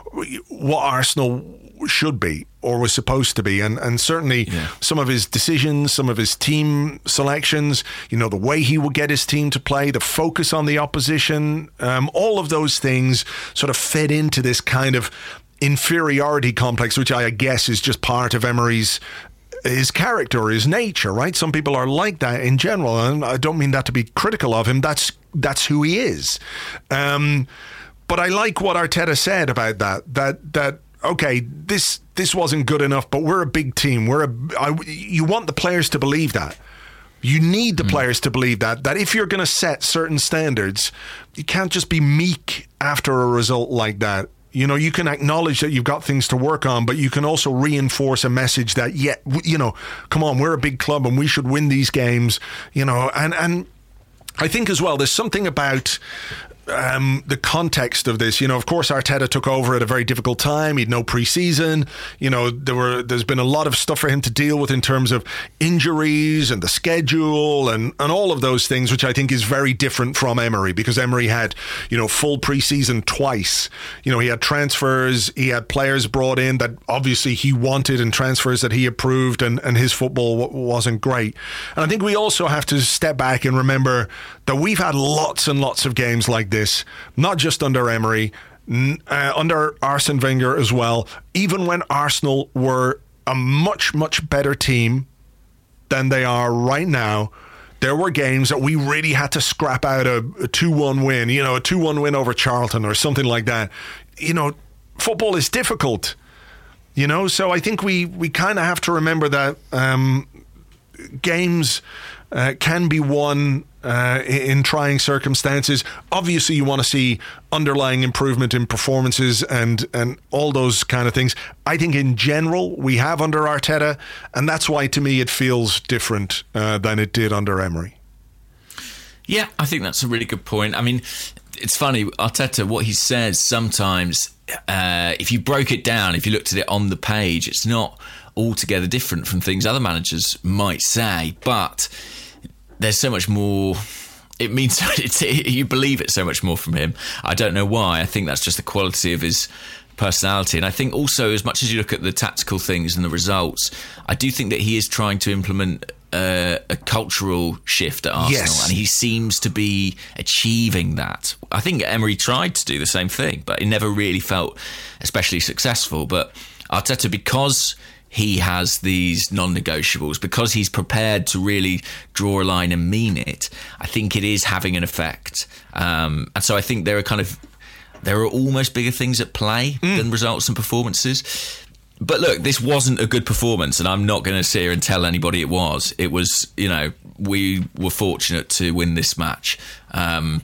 what Arsenal should be or was supposed to be, and and certainly yeah. some of his decisions, some of his team selections, you know, the way he would get his team to play, the focus on the opposition, um, all of those things sort of fed into this kind of inferiority complex, which I guess is just part of Emery's his character or his nature, right? Some people are like that in general, and I don't mean that to be critical of him. That's that's who he is. Um, but I like what Arteta said about that. That that. Okay, this this wasn't good enough, but we're a big team. We're a. I, you want the players to believe that. You need the mm. players to believe that. That if you're going to set certain standards, you can't just be meek after a result like that. You know, you can acknowledge that you've got things to work on, but you can also reinforce a message that, yeah, you know, come on, we're a big club and we should win these games. You know, and and I think as well, there's something about. Um, the context of this, you know, of course, Arteta took over at a very difficult time. He'd no pre-season. You know, there were there's been a lot of stuff for him to deal with in terms of injuries and the schedule and, and all of those things, which I think is very different from Emery, because Emery had, you know, full pre-season twice. You know, he had transfers, he had players brought in that obviously he wanted and transfers that he approved, and, and his football w- wasn't great. And I think we also have to step back and remember that we've had lots and lots of games like this, not just under Emery, uh, under Arsene Wenger as well, even when Arsenal were a much, much better team than they are right now. there were games that we really had to scrap out a, a two one win, you know, a two one win over Charlton or something like that. You know, football is difficult, you know, so I think we, we kind of have to remember that um, games uh, can be won uh, in trying circumstances. Obviously, you want to see underlying improvement in performances and, and all those kind of things. I think in general, we have under Arteta, and that's why, to me, it feels different uh, than it did under Emery. Yeah, I think that's a really good point. I mean, it's funny, Arteta, what he says sometimes, uh, if you broke it down, if you looked at it on the page, it's not altogether different from things other managers might say, but there's so much more. It means it's, it, you believe it so much more from him. I don't know why. I think that's just the quality of his personality. And I think also, as much as you look at the tactical things and the results, I do think that he is trying to implement uh, a cultural shift at Arsenal, yes. and he seems to be achieving that. I think Emery tried to do the same thing, but it never really felt especially successful. But Arteta, because he has these non-negotiables, because he's prepared to really draw a line and mean it, I think it is having an effect. Um, and so I think there are kind of there are almost bigger things at play mm. than results and performances. But look, this wasn't a good performance, and I'm not going to sit here and tell anybody it was. It was, you know, we were fortunate to win this match. Um,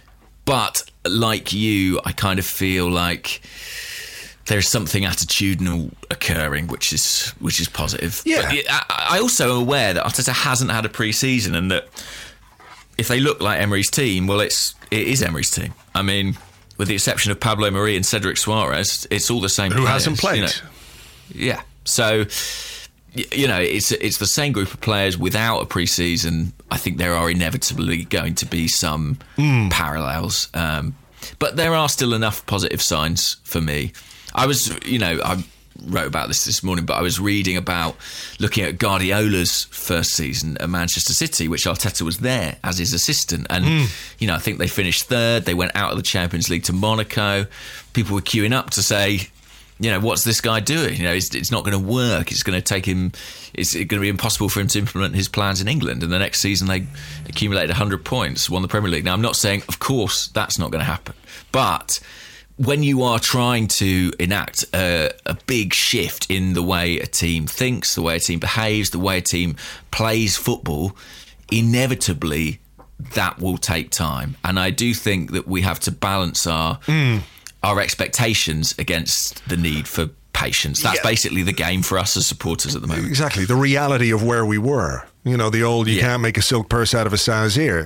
but like you, I kind of feel like there's something attitudinal occurring, which is which is positive. Yeah. But I, I also am aware that Arteta hasn't had a pre-season, and that if they look like Emery's team, well, it's it is Emery's team. I mean, with the exception of Pablo Mari and Cedric Suarez, it's all the same. Who players, hasn't played? You know. Yeah. So, you know, it's it's the same group of players without a pre-season. I think there are inevitably going to be some mm. parallels, um, but there are still enough positive signs for me. I was, you know, I wrote about this this morning, but I was reading about looking at Guardiola's first season at Manchester City, which Arteta was there as his assistant. And, mm. you know, I think they finished third. They went out of the Champions League to Monaco. People were queuing up to say, you know, what's this guy doing? You know, it's, it's not going to work. It's going to take him, it's going to be impossible for him to implement his plans in England. And the next season they accumulated one hundred points, won the Premier League. Now, I'm not saying, of course, that's not going to happen. But when you are trying to enact a, a big shift in the way a team thinks, the way a team behaves, the way a team plays football, inevitably that will take time. And I do think that we have to balance our mm. our expectations against the need for patience. That's yeah. basically the game for us as supporters at the moment. Exactly. The reality of where we were. You know, the old, you yeah. can't make a silk purse out of a sow's ear.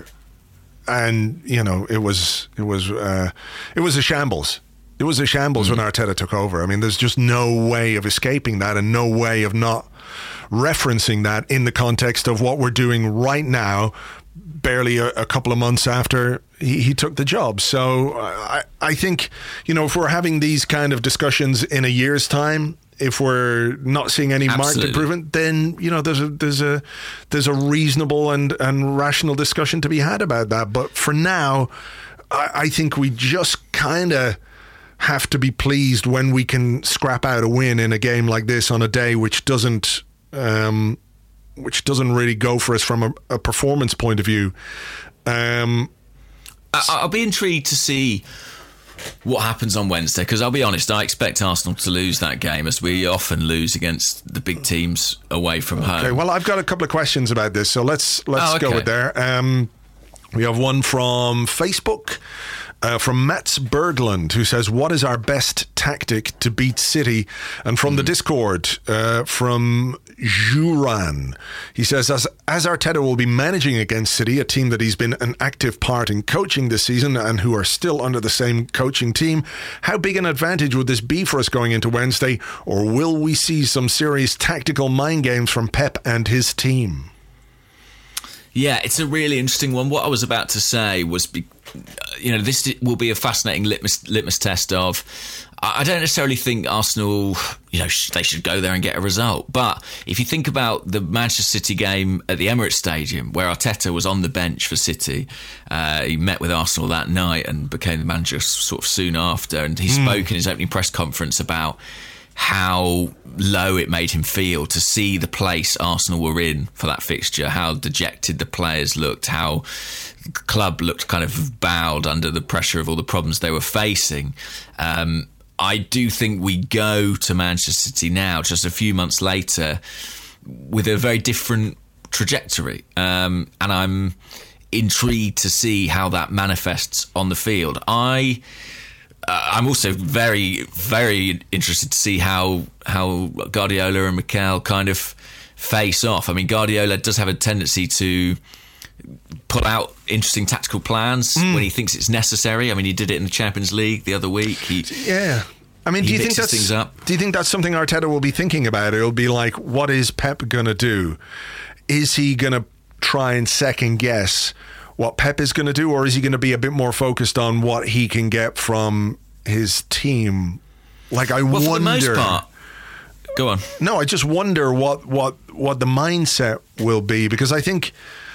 And, you know, it was it was uh, it was a shambles. It was a shambles mm-hmm. when Arteta took over. I mean, there's just no way of escaping that, and no way of not referencing that in the context of what we're doing right now, barely a, a couple of months after he, he took the job. So I, I think, you know, if we're having these kind of discussions in a year's time, if we're not seeing any Absolutely. marked improvement, then, you know, there's a there's a there's a reasonable and, and rational discussion to be had about that. But for now, I, I think we just kind of have to be pleased when we can scrap out a win in a game like this on a day which doesn't um, which doesn't really go for us from a, a performance point of view. Um, I'll be intrigued to see what happens on Wednesday, because I'll be honest, I expect Arsenal to lose that game, as we often lose against the big teams away from okay, home. Okay, well, I've got a couple of questions about this, so let's let's oh, okay. go with there. Um, we have one from Facebook. Uh, from Mats Berglund, who says, what is our best tactic to beat City? And from mm. the Discord, uh, from Juran, he says, as, as Arteta will be managing against City, a team that he's been an active part in coaching this season and who are still under the same coaching team, how big an advantage would this be for us going into Wednesday? Or will we see some serious tactical mind games from Pep and his team? Yeah, it's a really interesting one. What I was about to say was, be, you know, this will be a fascinating litmus, litmus test of, I don't necessarily think Arsenal, you know, they should go there and get a result. But if you think about the Manchester City game at the Emirates Stadium, where Arteta was on the bench for City, uh, he met with Arsenal that night and became the manager sort of soon after. And he mm. spoke in his opening press conference about how low it made him feel to see the place Arsenal were in for that fixture, how dejected the players looked, how the club looked kind of bowed under the pressure of all the problems they were facing. Um, I do think we go to Manchester City now, just a few months later, with a very different trajectory. Um, and I'm intrigued to see how that manifests on the field. I... Uh, I'm also very, very interested to see how how Guardiola and Mikel kind of face off. I mean, Guardiola does have a tendency to pull out interesting tactical plans mm. when he thinks it's necessary. I mean, he did it in the Champions League the other week. He, yeah. I mean, do you think that's things up. Do you think that's something Arteta will be thinking about? It'll be like, what is Pep going to do? Is he going to try and second guess what Pep is going to do, or is he going to be a bit more focused on what he can get from his team? Like, I well, wonder. For the most part, go on. No, I just wonder what what what the mindset will be, because I think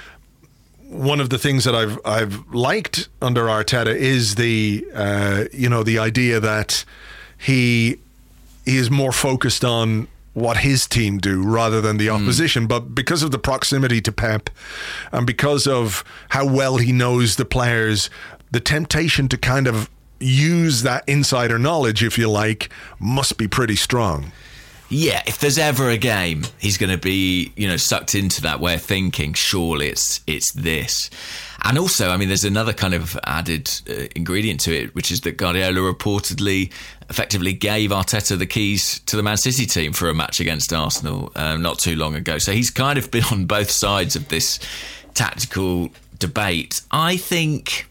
one of the things that I've I've liked under Arteta is the uh, you know the idea that he he is more focused on what his team do rather than the opposition. Mm. But because of the proximity to Pep and because of how well he knows the players, the temptation to kind of use that insider knowledge, if you like, must be pretty strong. Yeah, if there's ever a game he's going to be, you know, sucked into that way of thinking, surely it's it's this. And also, I mean, there's another kind of added uh, ingredient to it, which is that Guardiola reportedly effectively gave Arteta the keys to the Man City team for a match against Arsenal um, not too long ago. So he's kind of been on both sides of this tactical debate. I think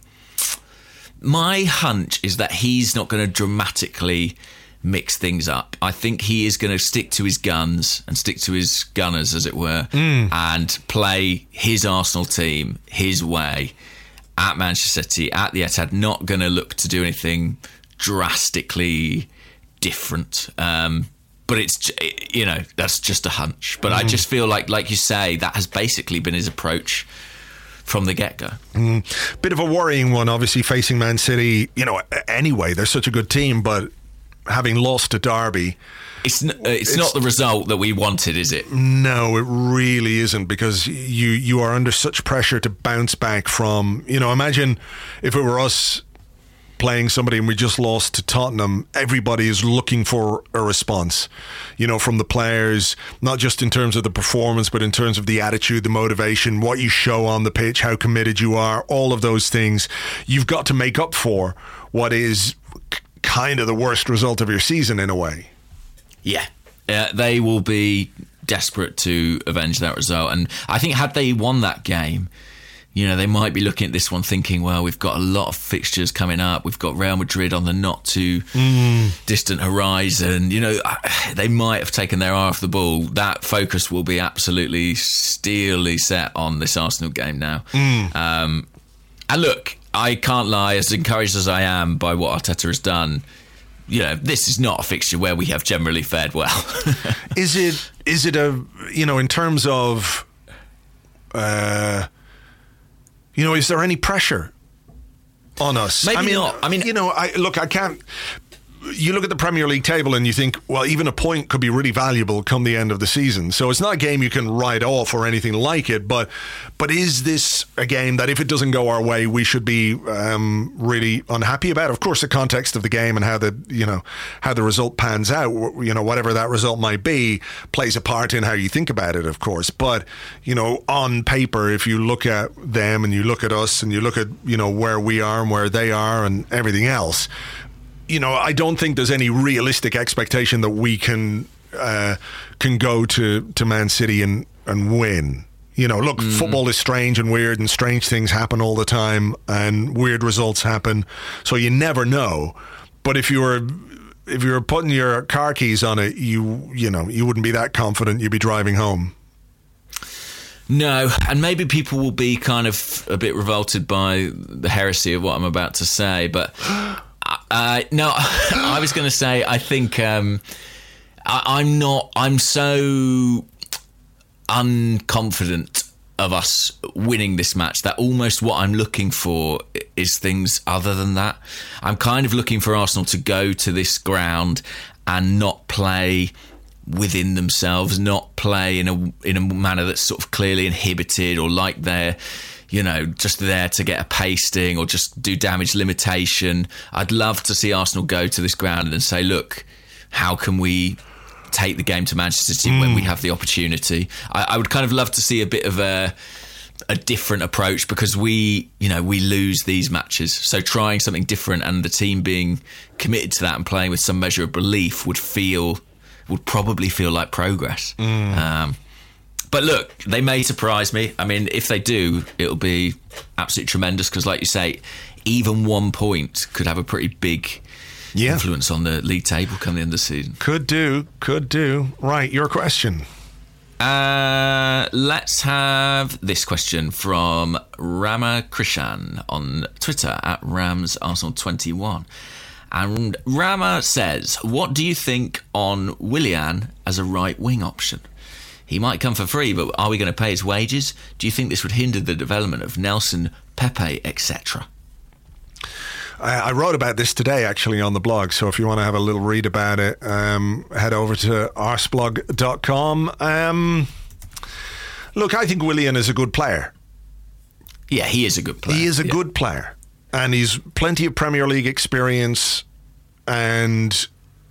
my hunch is that he's not going to dramatically mix things up. I think he is going to stick to his guns and stick to his gunners, as it were, mm. and play his Arsenal team his way at Manchester City, at the Etihad. Not going to look to do anything drastically different. Um, but it's, you know, that's just a hunch. But mm. I just feel like, like you say, that has basically been his approach from the get-go. Mm. Bit of a worrying one, obviously, facing Man City. You know, anyway, they're such a good team, but having lost to Derby, it's, n- it's, it's not the result that we wanted, is it? No, it really isn't, because you you are under such pressure to bounce back from, you know, imagine if it were us playing somebody and we just lost to Tottenham. Everybody is looking for a response, you know, from the players, not just in terms of the performance, but in terms of the attitude, the motivation, what you show on the pitch, how committed you are, all of those things. You've got to make up for what is kind of the worst result of your season in a way. Yeah, uh, they will be desperate to avenge that result. And I think had they won that game, you know, they might be looking at this one thinking, well, we've got a lot of fixtures coming up. We've got Real Madrid on the not too mm. distant horizon. You know, they might have taken their eye off the ball. That focus will be absolutely steelily set on this Arsenal game now. Mm. Um, and look, I can't lie, as encouraged as I am by what Arteta has done, you know, this is not a fixture where we have generally fared well. Is it, is it a, you know, in terms of, uh, you know, is there any pressure on us? Maybe I mean, not. I mean, you know, I look, I can't. You look at the Premier League table and you think, well, even a point could be really valuable come the end of the season. So it's not a game you can write off or anything like it. But but is this a game that if it doesn't go our way, we should be um, really unhappy about? Of course, the context of the game and how the you know how the result pans out, you know, whatever that result might be, plays a part in how you think about it, of course. But you know, on paper, if you look at them and you look at us and you look at you know where we are and where they are and everything else, you know, I don't think there's any realistic expectation that we can uh, can go to, to Man City and, and win. You know, look, mm. football is strange and weird, and strange things happen all the time, and weird results happen. So you never know. But if you were if you were putting your car keys on it, you you know, you wouldn't be that confident. You'd be driving home. No, and maybe people will be kind of a bit revolted by the heresy of what I'm about to say, but. Uh, no, I was going to say, I think um, I, I'm not, I'm so unconfident of us winning this match that almost what I'm looking for is things other than that. I'm kind of looking for Arsenal to go to this ground and not play within themselves, not play in a in a manner that's sort of clearly inhibited, or like they're, you know, just there to get a pasting or just do damage limitation. I'd love to see Arsenal go to this ground and say, look, how can we take the game to Manchester City mm. when we have the opportunity? I, I would kind of love to see a bit of a a different approach, because we, you know, we lose these matches. So trying something different and the team being committed to that and playing with some measure of belief would feel, would probably feel like progress. Mm. Um, but look, they may surprise me. I mean, if they do, it'll be absolutely tremendous, because like you say, even one point could have a pretty big yeah. influence on the league table come the end of the season. Could do, could do. Right, your question. Uh, let's have this question from Rama Krishan on Twitter at Rams Arsenal twenty-one. And Rama says, what do you think on Willian as a right wing option? He might come for free, but are we going to pay his wages? Do you think this would hinder the development of Nelson, Pepe, et cetera? I wrote about this today, actually, on the blog. So if you want to have a little read about it, um, head over to arseblog dot com. Um, look, I think Willian is a good player. Yeah, he is a good player. He is a yeah. good player. And he's plenty of Premier League experience. And,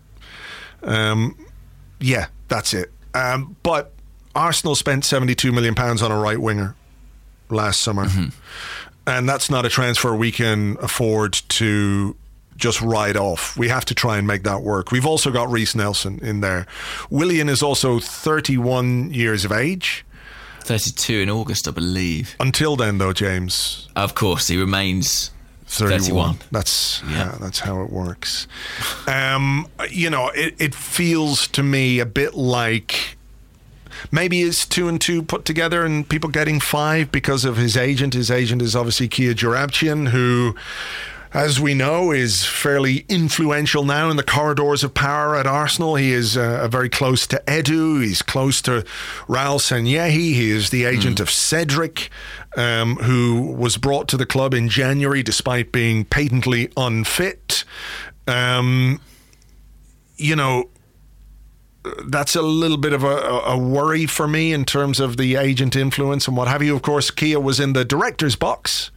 um, yeah, that's it. Um, but Arsenal spent seventy-two million pounds on a right winger last summer. Mm-hmm. And that's not a transfer we can afford to just write off. We have to try and make that work. We've also got Reiss Nelson in there. Willian is also thirty-one years of age. thirty-two in August, I believe. Until then, though, James. Of course, he remains thirty-one. thirty-one. That's yeah. how, that's how it works. Um, you know, it, it feels to me a bit like maybe it's two and two put together and people getting five because of his agent. His agent is obviously Kia Joorabchian, who, as we know, is fairly influential now in the corridors of power at Arsenal. He is uh, very close to Edu. He's close to Raul Sanllehi. He is the agent mm. of Cedric, um, who was brought to the club in January despite being patently unfit. Um, you know, that's a little bit of a, a worry for me in terms of the agent influence and what have you. Of course, Kia was in the director's box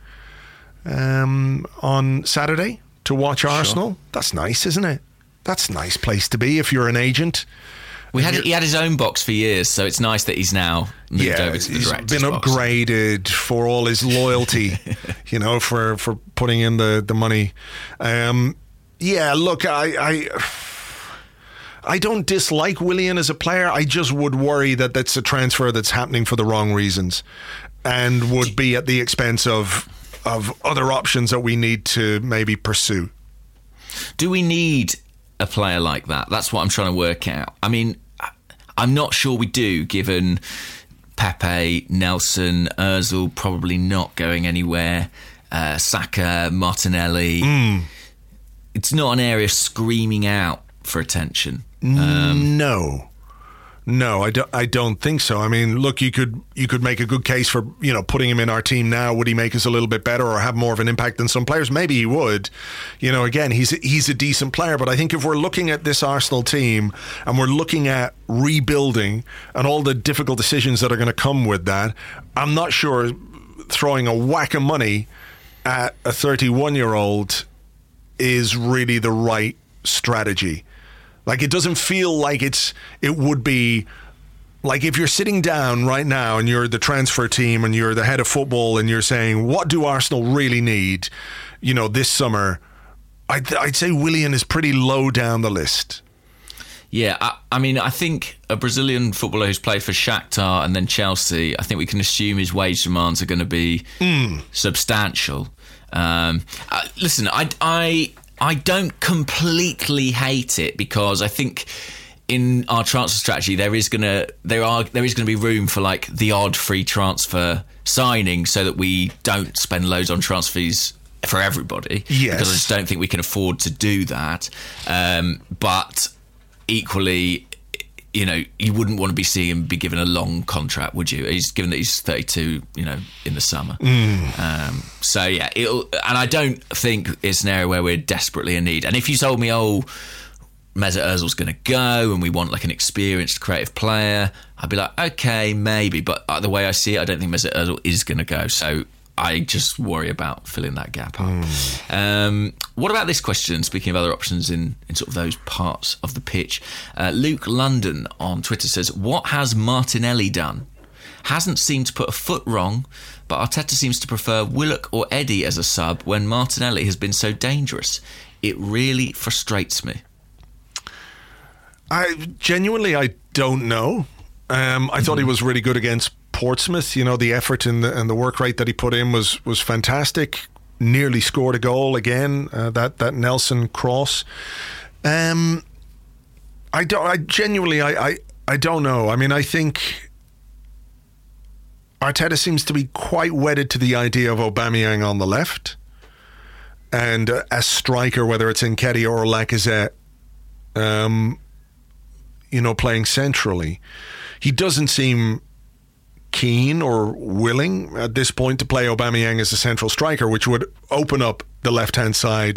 um, on Saturday to watch Arsenal. Sure. That's nice, isn't it? That's a nice place to be if you're an agent. We had he had his own box for years, so it's nice that he's now moved yeah, over to the he's director's been box. Upgraded for all his loyalty, you know, for, for putting in the, the money. Um, yeah, look, I... I I don't dislike Willian as a player. I just would worry that that's a transfer that's happening for the wrong reasons and would be at the expense of of other options that we need to maybe pursue. Do we need a player like that? That's what I'm trying to work out. I mean, I'm not sure we do, given Pepe, Nelson, Ozil probably not going anywhere, uh, Saka, Martinelli. Mm. It's not an area screaming out for attention. Um, no, no, I don't. I don't think so. I mean, look, you could you could make a good case for you know putting him in our team now. Would he make us a little bit better or have more of an impact than some players? Maybe he would. You know, again, he's he's a decent player, but I think if we're looking at this Arsenal team and we're looking at rebuilding and all the difficult decisions that are going to come with that, I'm not sure throwing a whack of money at a thirty-one-year-old is really the right strategy. Like, it doesn't feel like it's it would be like if you're sitting down right now and you're the transfer team and you're the head of football and you're saying, what do Arsenal really need, you know, this summer? I'd, I'd say Willian is pretty low down the list. Yeah, I, I mean, I think a Brazilian footballer who's played for Shakhtar and then Chelsea, I think we can assume his wage demands are going to be mm. substantial. Um, uh, listen, I... I I don't completely hate it because I think in our transfer strategy there is gonna there are there is gonna be room for like the odd free transfer signing so that we don't spend loads on transfer fees for everybody. Yes. Because I just don't think we can afford to do that. Um, but equally, you know, you wouldn't want to be seeing him be given a long contract, would you? He's given that he's thirty-two, you know, in the summer. Mm. Um, so yeah, it'll, and I don't think it's an area where we're desperately in need. And if you told me, oh, Mesut Ozil's going to go and we want like an experienced creative player, I'd be like, okay, maybe. But the way I see it, I don't think Mesut Ozil is going to go. So I just worry about filling that gap up. Mm. Um, what about this question? Speaking of other options in, in sort of those parts of the pitch, uh, Luke London on Twitter says, what has Martinelli done? Hasn't seemed to put a foot wrong, but Arteta seems to prefer Willock or Eddie as a sub when Martinelli has been so dangerous. It really frustrates me. I genuinely, I don't know. Um, I mm-hmm. thought he was really good against Portsmouth. You know, the effort and the, and the work rate that he put in was was fantastic. Nearly scored a goal again. Uh, that that Nelson cross. Um, I don't. I genuinely, I, I I don't know. I mean, I think Arteta seems to be quite wedded to the idea of Aubameyang on the left, and uh, as striker, whether it's Nketiah or Lacazette, um, you know, playing centrally. He doesn't seem keen or willing at this point to play Aubameyang as a central striker, which would open up the left-hand side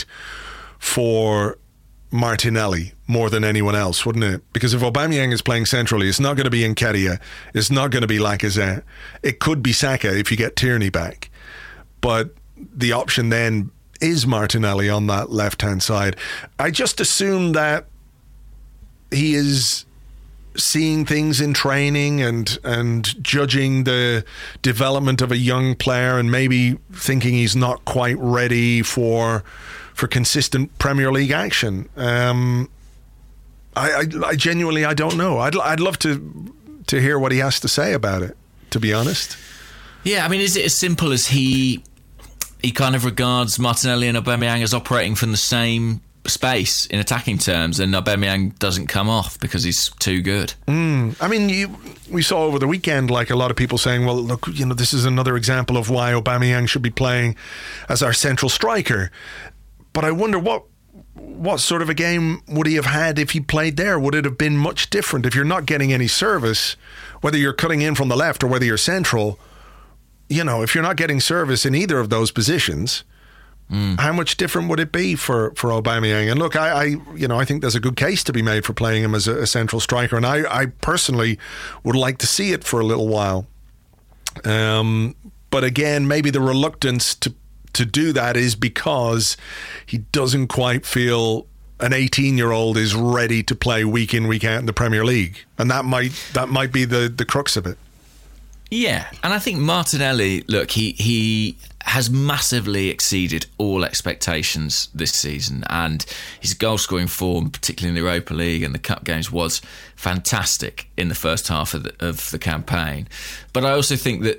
for Martinelli more than anyone else, wouldn't it? Because if Aubameyang is playing centrally, it's not going to be Nketiah, it's not going to be Lacazette. It could be Saka if you get Tierney back. But the option then is Martinelli on that left-hand side. I just assume that he is seeing things in training and and judging the development of a young player and maybe thinking he's not quite ready for for consistent Premier League action. Um, I, I, I genuinely, I don't know. I'd I'd love to to hear what he has to say about it, to be honest. Yeah, I mean, is it as simple as he he kind of regards Martinelli and Aubameyang as operating from the same space in attacking terms, and Aubameyang doesn't come off because he's too good? Mm. I mean, you, we saw over the weekend, like a lot of people saying, well, look, you know, this is another example of why Aubameyang should be playing as our central striker. But I wonder what what sort of a game would he have had if he played there? Would it have been much different? If you're not getting any service, whether you're cutting in from the left or whether you're central, you know, if you're not getting service in either of those positions, Mm. how much different would it be for, for Aubameyang? And look, I, I you know I think there's a good case to be made for playing him as a, a central striker, and I, I personally would like to see it for a little while. Um, but again, maybe the reluctance to to do that is because he doesn't quite feel an eighteen-year-old is ready to play week in, week out in the Premier League, and that might that might be the, the crux of it. Yeah, and I think Martinelli, look, he he has massively exceeded all expectations this season, and his goal-scoring form, particularly in the Europa League and the Cup games, was fantastic in the first half of the, of the campaign. But I also think that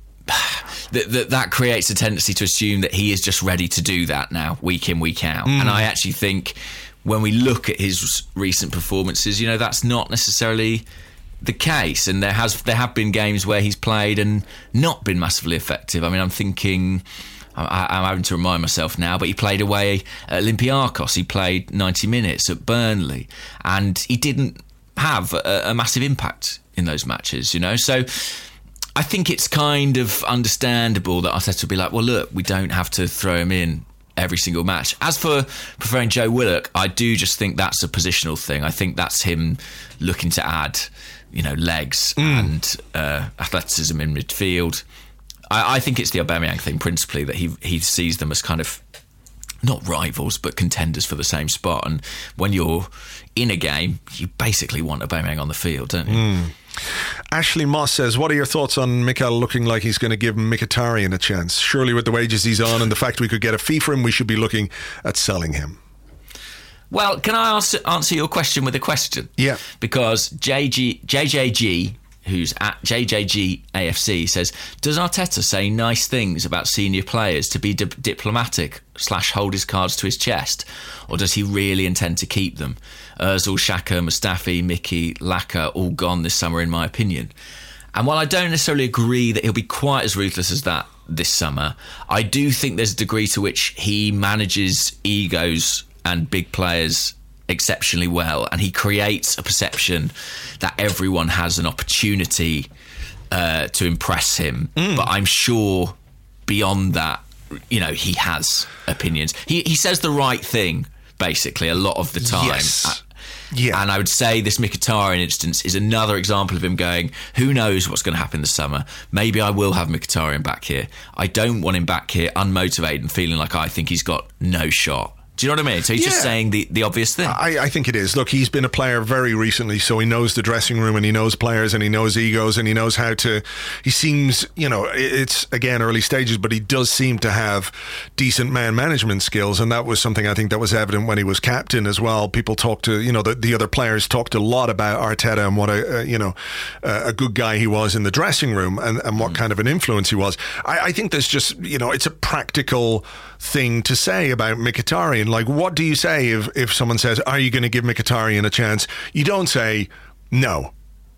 that, that that creates a tendency to assume that he is just ready to do that now, week in, week out. Mm. And I actually think when we look at his recent performances, you know, that's not necessarily the case, and there has there have been games where he's played and not been massively effective. I mean, I'm thinking, I, I'm having to remind myself now, but he played away at Olympiacos. He played ninety minutes at Burnley, and he didn't have a, a massive impact in those matches. You know, so I think it's kind of understandable that Arteta will be like, well, look, we don't have to throw him in every single match. As for preferring Joe Willock, I do just think that's a positional thing. I think that's him looking to add, you know, legs mm. and uh, athleticism in midfield. I, I think it's the Aubameyang thing principally, that he he sees them as kind of not rivals but contenders for the same spot. And when you're in a game, you basically want Aubameyang on the field, don't you? Mm. Ashley Moss says, what are your thoughts on Mikel looking like he's going to give Mkhitaryan a chance? Surely with the wages he's on and the fact we could get a fee for him, we should be looking at selling him. Well, can I ask, answer your question with a question? Yeah. Because J G, J J G, who's at J J G A F C, says, does Arteta say nice things about senior players to be di- diplomatic slash hold his cards to his chest? Or does he really intend to keep them? Ozil, Xhaka, Mustafi, Mickey, Laka, all gone this summer, in my opinion. And while I don't necessarily agree that he'll be quite as ruthless as that this summer, I do think there's a degree to which he manages egos and big players exceptionally well, and he creates a perception that everyone has an opportunity uh, to impress him. Mm. But I'm sure beyond that, you know, he has opinions. He he says the right thing, basically, a lot of the time. Yes. Yeah. And I would say this Mkhitaryan instance is another example of him going, who knows what's going to happen this summer? Maybe I will have Mkhitaryan back here. I don't want him back here unmotivated and feeling like I think he's got no shot. Do you know what I mean? So he's yeah. just saying the, the obvious thing. I, I think it is. Look, he's been a player very recently, so he knows the dressing room and he knows players and he knows egos and he knows how to... He seems, you know, it's, again, early stages, but he does seem to have decent man management skills, and that was something I think that was evident when he was captain as well. People talked to, you know, the, the other players talked a lot about Arteta and what a, uh, you know, uh, a good guy he was in the dressing room and, and what mm. kind of an influence he was. I, I think there's just, you know, it's a practical thing to say about Mkhitaryan. Like, what do you say if, if someone says, are you going to give Mkhitaryan a chance? You don't say no.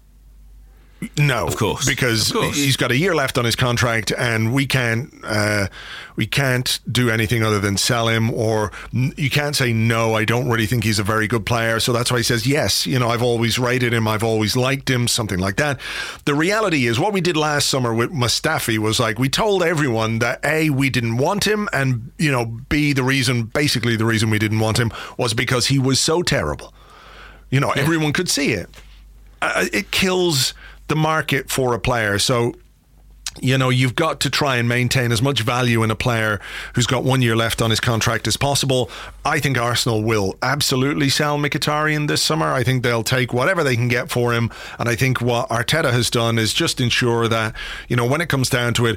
No, of course, because of course. he's got a year left on his contract, and we can't uh, we can't do anything other than sell him. Or you can't say no. I don't really think he's a very good player, so that's why he says yes. You know, I've always rated him. I've always liked him. Something like that. The reality is, what we did last summer with Mustafi was like we told everyone that A, we didn't want him, and you know, B, the reason, basically the reason we didn't want him was because he was so terrible. You know, yeah. everyone could see it. Uh, it kills the market for a player. So, you know, you've got to try and maintain as much value in a player who's got one year left on his contract as possible. I think Arsenal will absolutely sell Mkhitaryan this summer. I think they'll take whatever they can get for him. And I think what Arteta has done is just ensure that, you know, when it comes down to it,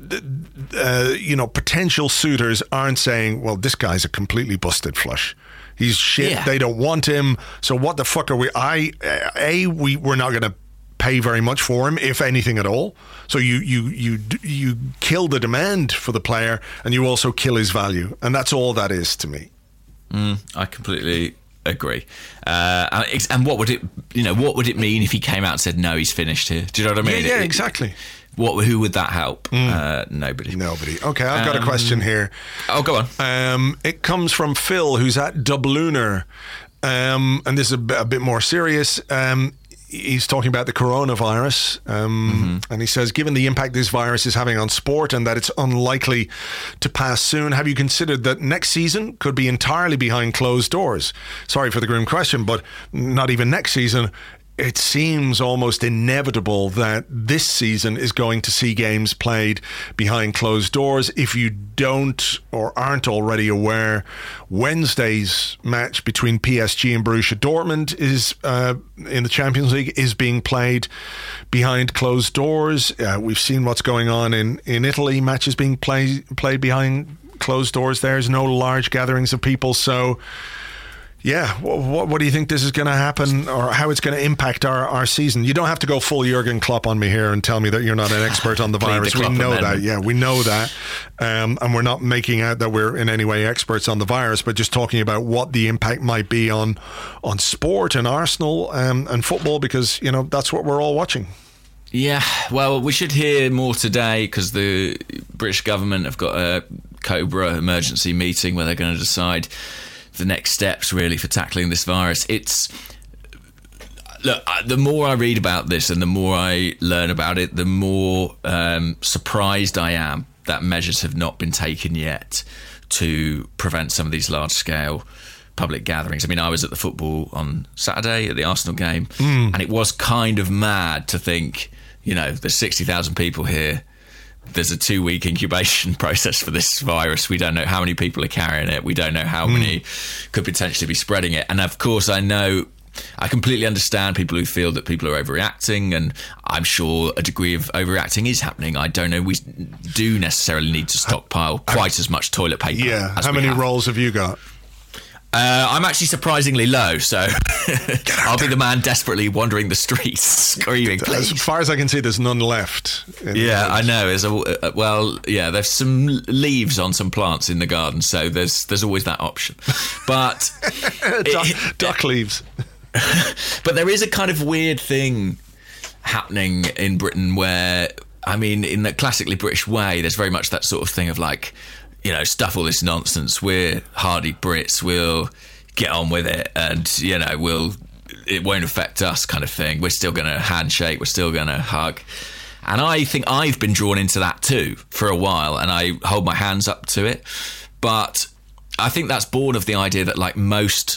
uh, you know, potential suitors aren't saying, well, this guy's a completely busted flush. He's shit. Yeah. They don't want him. So what the fuck are we? I, A, we, we're not going to pay very much for him, if anything at all. So you you you you kill the demand for the player, and you also kill his value, and that's all that is to me. Mm, I completely agree. Uh, and what would it, you know, what would it mean if he came out and said no, he's finished here? Do you know what I mean? Yeah, yeah it, exactly. What? Who would that help? Mm. Uh, nobody. Nobody. Okay, I've got um, a question here. Oh, go on. Um, it comes from Phil, who's at Dublunar, um, and this is a bit, a bit more serious. Um, He's talking about the coronavirus, um, mm-hmm. and he says, given the impact this virus is having on sport and that it's unlikely to pass soon, have you considered that next season could be entirely behind closed doors? Sorry for the grim question, but not even next season. It seems almost inevitable that this season is going to see games played behind closed doors. If you don't or aren't already aware, Wednesday's match between P S G and Borussia Dortmund is uh, in the Champions League is being played behind closed doors. Uh, we've seen what's going on in, in Italy, matches being play, played behind closed doors. There's no large gatherings of people, so... Yeah, what, what do you think this is going to happen, or how it's going to impact our, our season? You don't have to go full Jurgen Klopp on me here and tell me that you're not an expert on the virus. the we know amendment. that, yeah, we know that. Um, and we're not making out that we're in any way experts on the virus, but just talking about what the impact might be on on sport and Arsenal um, and football, because, you know, that's what we're all watching. Yeah, well, we should hear more today because the British government have got a Cobra emergency meeting where they're going to decide the next steps really for tackling this virus. It's look, the more I read about this and the more I learn about it, the more um, surprised I am that measures have not been taken yet to prevent some of these large scale public gatherings. I mean, I was at the football on Saturday at the Arsenal game, mm. and it was kind of mad to think, you know, there's sixty thousand people here. There's a two-week incubation process for this virus. We don't know how many people are carrying it. We don't know how mm. many could potentially be spreading it. And of course, I know, I completely understand people who feel that people are overreacting, and I'm sure a degree of overreacting is happening. I don't know. We do necessarily need to stockpile quite as much toilet paper. Yeah. As how we many have. rolls have you got? Uh, I'm actually surprisingly low, so I'll be the man desperately wandering the streets, screaming, please. As far as I can see, there's none left. Yeah, I know. There's a, uh, well, yeah, there's some leaves on some plants in the garden, so there's there's always that option. But duck, it, duck leaves. But there is a kind of weird thing happening in Britain where, I mean, in the classically British way, there's very much that sort of thing of like, you know, stuff all this nonsense. We're hardy Brits. We'll get on with it, and you know, we'll it won't affect us, kind of thing. We're still going to handshake. We're still going to hug. And I think I've been drawn into that too for a while, and I hold my hands up to it. But I think that's born of the idea that, like most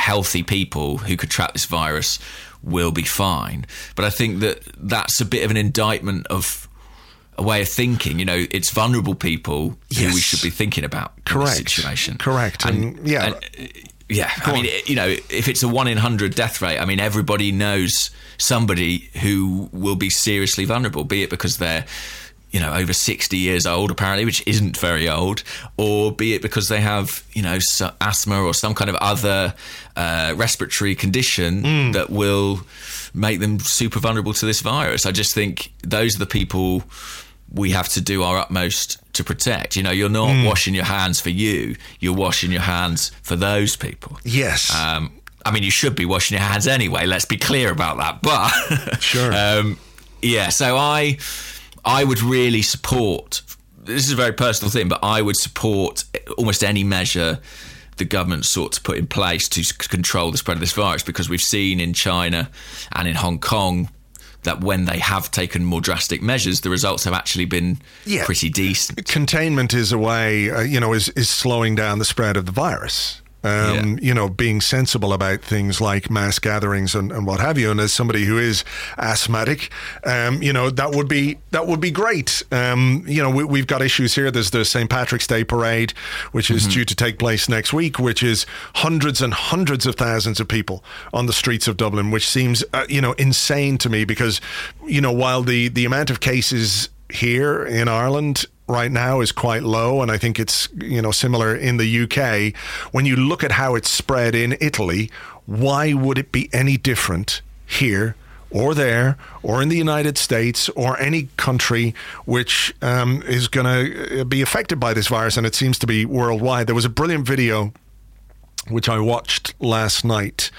healthy people who could trap this virus will be fine. But I think that that's a bit of an indictment of a way of thinking. You know, it's vulnerable people yes. who we should be thinking about. Correct. In this situation. Correct. And, and yeah. And, yeah. Go I mean, on. You know, if it's a one in hundred death rate, I mean, everybody knows somebody who will be seriously vulnerable, be it because they're, you know, over sixty years old, apparently, which isn't very old, or be it because they have, you know, so asthma or some kind of other uh, respiratory condition mm. that will make them super vulnerable to this virus. I just think those are the people we have to do our utmost to protect. You know, you're not mm. washing your hands for you, you're washing your hands for those people. Yes. Um, I mean, you should be washing your hands anyway, let's be clear about that. But, sure. um, yeah, so I... I would really support, this is a very personal thing, but I would support almost any measure the government sought to put in place to control the spread of this virus, because we've seen in China and in Hong Kong that when they have taken more drastic measures, the results have actually been yeah. pretty decent. Containment is a way, uh, you know, is, is slowing down the spread of the virus. Um, yeah. You know, being sensible about things like mass gatherings and, and what have you. And as somebody who is asthmatic, um, you know, that would be that would be great. Um, you know, we, we've got issues here. There's the Saint Patrick's Day parade, which is mm-hmm. due to take place next week, which is hundreds and hundreds of thousands of people on the streets of Dublin, which seems, uh, you know, insane to me because, you know, while the, the amount of cases here in Ireland right now is quite low, and I think it's, you know, similar in the U K. When you look at how it's spread in Italy, why would it be any different here or there or in the United States or any country which um, is going to be affected by this virus? And it seems to be worldwide. There was a brilliant video which I watched last night.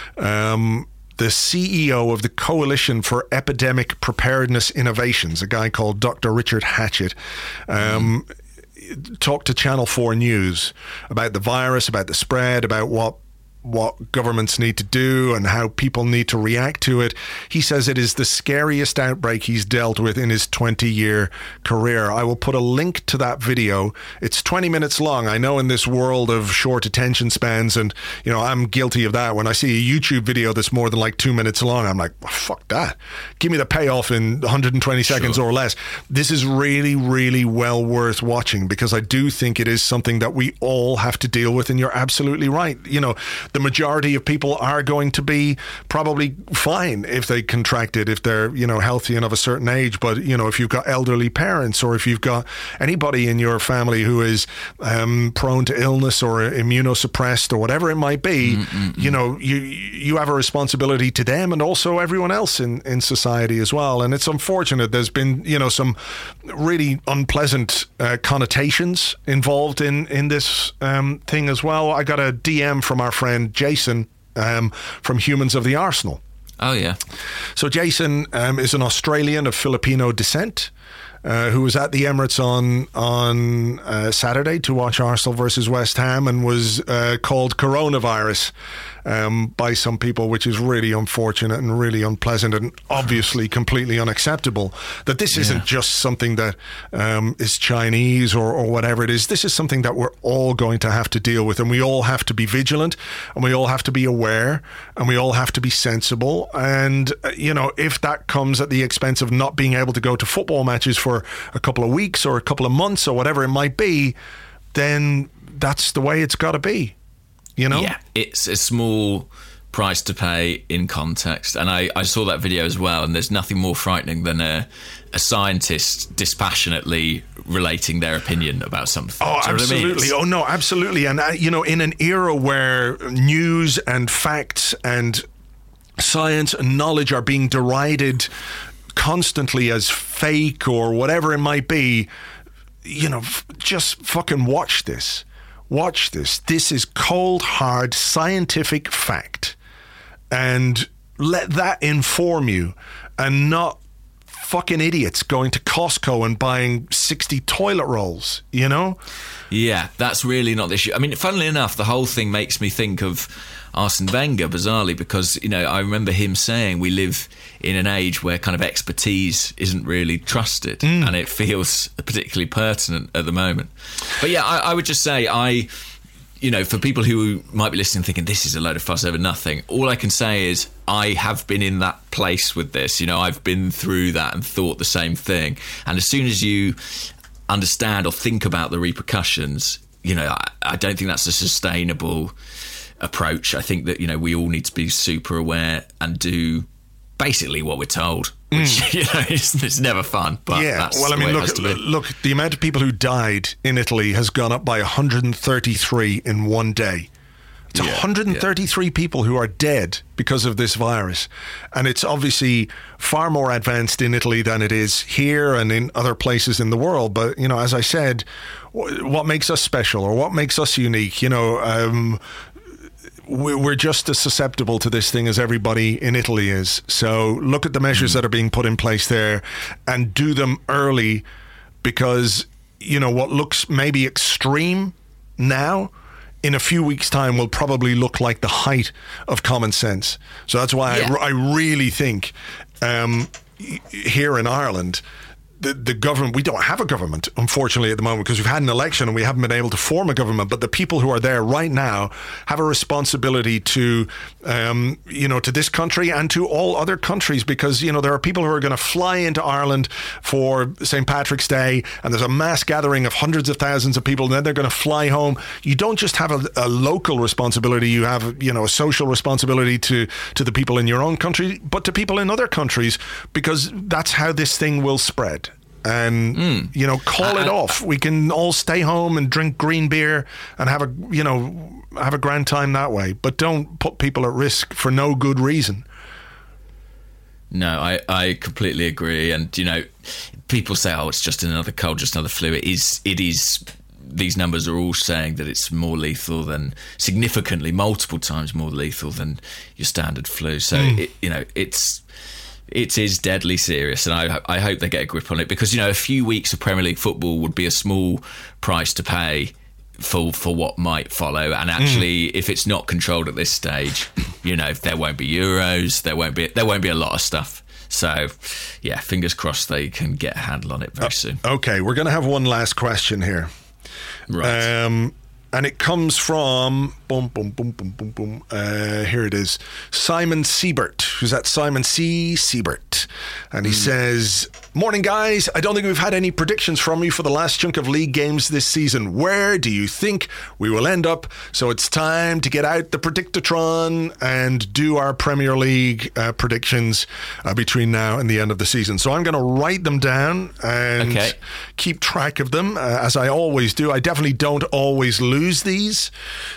Um, the C E O of the Coalition for Epidemic Preparedness Innovations, a guy called Doctor Richard Hatchett, um, mm. talked to Channel four News about the virus, about the spread, about what what governments need to do and how people need to react to it. He says it is the scariest outbreak he's dealt with in his twenty-year career. I will put a link to that video. It's twenty minutes long. I know in this world of short attention spans, and, you know, I'm guilty of that. When I see a YouTube video that's more than like two minutes long, I'm like, oh, fuck that. Give me the payoff in one hundred twenty seconds sure. or less. This is really, really well worth watching, because I do think it is something that we all have to deal with. And you're absolutely right. You know, the majority of people are going to be probably fine if they contract it, if they're, you know, healthy and of a certain age. But, you know, if you've got elderly parents, or if you've got anybody in your family who is um, prone to illness or immunosuppressed or whatever it might be, Mm-mm-mm. you know, you you have a responsibility to them and also everyone else in, in society as well. And it's unfortunate. There's been, you know, some really unpleasant uh, connotations involved in, in this um, thing as well. I got a D M from our friend Jason um, from Humans of the Arsenal. Oh, yeah. So Jason um, is an Australian of Filipino descent uh, who was at the Emirates on on uh, Saturday to watch Arsenal versus West Ham, and was uh, called coronavirus um, by some people, which is really unfortunate and really unpleasant, and obviously completely unacceptable. That this isn't yeah. just something that um, is Chinese or, or whatever it is. This is something that we're all going to have to deal with, and we all have to be vigilant, and we all have to be aware, and we all have to be sensible. And, uh, you know, if that comes at the expense of not being able to go to football matches for a couple of weeks or a couple of months or whatever it might be, then that's the way it's got to be. You know? Yeah, it's a small price to pay in context. And I, I saw that video as well, and there's nothing more frightening than a, a scientist dispassionately relating their opinion about something. Oh, absolutely. I mean? Oh, no, absolutely. And, uh, you know, in an era where news and facts and science and knowledge are being derided constantly as fake or whatever it might be, you know, f- just fucking watch this. Watch this. This is cold, hard, scientific fact. And let that inform you, and not fucking idiots going to Costco and buying sixty toilet rolls, you know? Yeah, that's really not the issue. I mean, funnily enough, the whole thing makes me think of Arsene Wenger, bizarrely, because, you know, I remember him saying we live in an age where kind of expertise isn't really trusted, mm. and it feels particularly pertinent at the moment. But yeah, I, I would just say I you know, for people who might be listening thinking this is a load of fuss over nothing, all I can say is I have been in that place with this. You know, I've been through that and thought the same thing. And as soon as you understand or think about the repercussions, you know, I, I don't think that's a sustainable approach. I think that, you know, we all need to be super aware and do basically what we're told, which mm. you know, it's, it's never fun. But yeah, that's well, I the mean, way look, it has to be. look, the amount of people who died in Italy has gone up by one hundred thirty-three in one day. It's yeah, one hundred thirty-three yeah. people who are dead because of this virus. And it's obviously far more advanced in Italy than it is here and in other places in the world. But, you know, as I said, what makes us special or what makes us unique, you know, um, we're just as susceptible to this thing as everybody in Italy is. So look at the measures mm. that are being put in place there and do them early, because, you know, what looks maybe extreme now, in a few weeks' time will probably look like the height of common sense. So that's why yeah. I, I really think um, here in Ireland, The, the government, we don't have a government, unfortunately, at the moment, because we've had an election and we haven't been able to form a government. But the people who are there right now have a responsibility to, um, you know, to this country and to all other countries, because, you know, there are people who are going to fly into Ireland for Saint Patrick's Day and there's a mass gathering of hundreds of thousands of people and then they're going to fly home. You don't just have a, a local responsibility, you have, you know, a social responsibility to, to the people in your own country, but to people in other countries, because that's how this thing will spread. And, mm. you know, call uh, it off. We can all stay home and drink green beer and have a, you know, have a grand time that way. But don't put people at risk for no good reason. No, I, I completely agree. And, you know, people say, oh, it's just another cold, just another flu. It is, it is, these numbers are all saying that it's more lethal than, significantly, multiple times more lethal than your standard flu. So, mm. it, you know, it's... It is deadly serious, and I, I hope they get a grip on it, because, you know, a few weeks of Premier League football would be a small price to pay for for what might follow. And actually, mm. if it's not controlled at this stage, you know, there won't be Euros, there won't be there won't be a lot of stuff. So, yeah, fingers crossed they can get a handle on it very uh, soon. Okay, we're going to have one last question here, right? Um, and it comes from boom, boom, boom, boom, boom, boom. Uh, here it is. Simon Siebert. Who's that? Simon C. Siebert. And he mm. says, morning, guys. I don't think we've had any predictions from you for the last chunk of league games this season. Where do you think we will end up? So it's time to get out the Predictatron and do our Premier League uh, predictions uh, between now and the end of the season. So I'm going to write them down and okay. keep track of them, uh, as I always do. I definitely don't always lose these.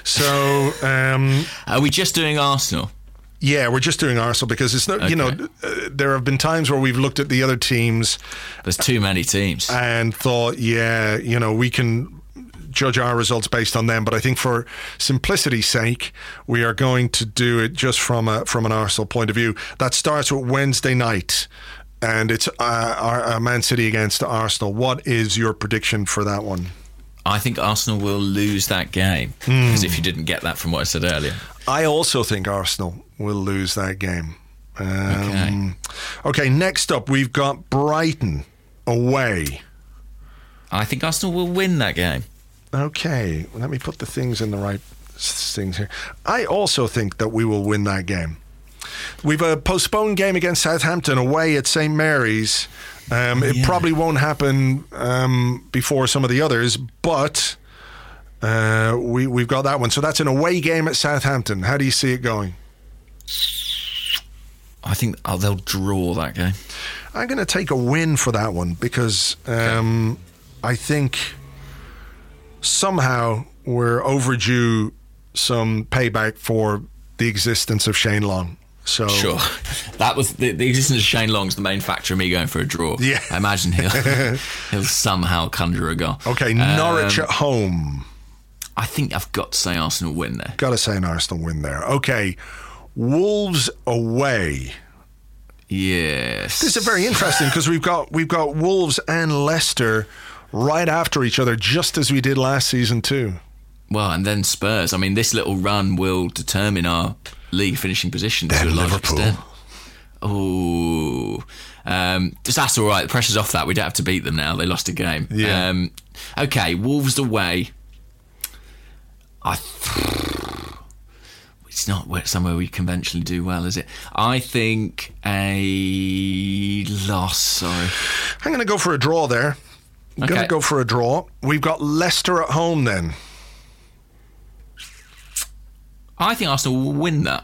So um, are we just doing Arsenal? Yeah, we're just doing Arsenal because it's not, okay. you know, uh, there have been times where we've looked at the other teams. There's too many teams. And thought, yeah, you know, we can judge our results based on them. But I think for simplicity's sake, we are going to do it just from a, from an Arsenal point of view. That starts with Wednesday night, and it's uh, uh, Man City against Arsenal. What is your prediction for that one? I think Arsenal will lose that game, because mm. if you didn't get that from what I said earlier. I also think Arsenal will lose that game. Um, okay. Okay, next up, we've got Brighton away. I think Arsenal will win that game. Okay, let me put the things in the right things here. I also think that we will win that game. We've a postponed game against Southampton away at Saint Mary's. Um, it yeah. probably won't happen um, before some of the others, but uh, we, we've got that one. So that's an away game at Southampton. How do you see it going? I think oh, they'll draw that game. I'm going to take a win for that one, because um, okay. I think somehow we're overdue some payback for the existence of Shane Long. So sure, that was the, the existence of Shane Long's the main factor of me going for a draw. Yeah, I imagine he'll he'll somehow conjure a goal. Okay, Norwich um, at home. I think I've got to say Arsenal win there. Got to say an Arsenal win there. Okay, Wolves away. Yes, this is very interesting because we've got we've got Wolves and Leicester right after each other, just as we did last season too. Well, and then Spurs. I mean, this little run will determine our league finishing position to a large extent. Oh, um, just that's all right. The pressure's off that. We don't have to beat them now. They lost a game. Yeah. Um, okay, Wolves away. I. Th- not where- somewhere we conventionally do well, is it? I think a loss, sorry. I'm going to go for a draw there. I'm Okay. going to go for a draw. We've got Leicester at home then. I think Arsenal will win that.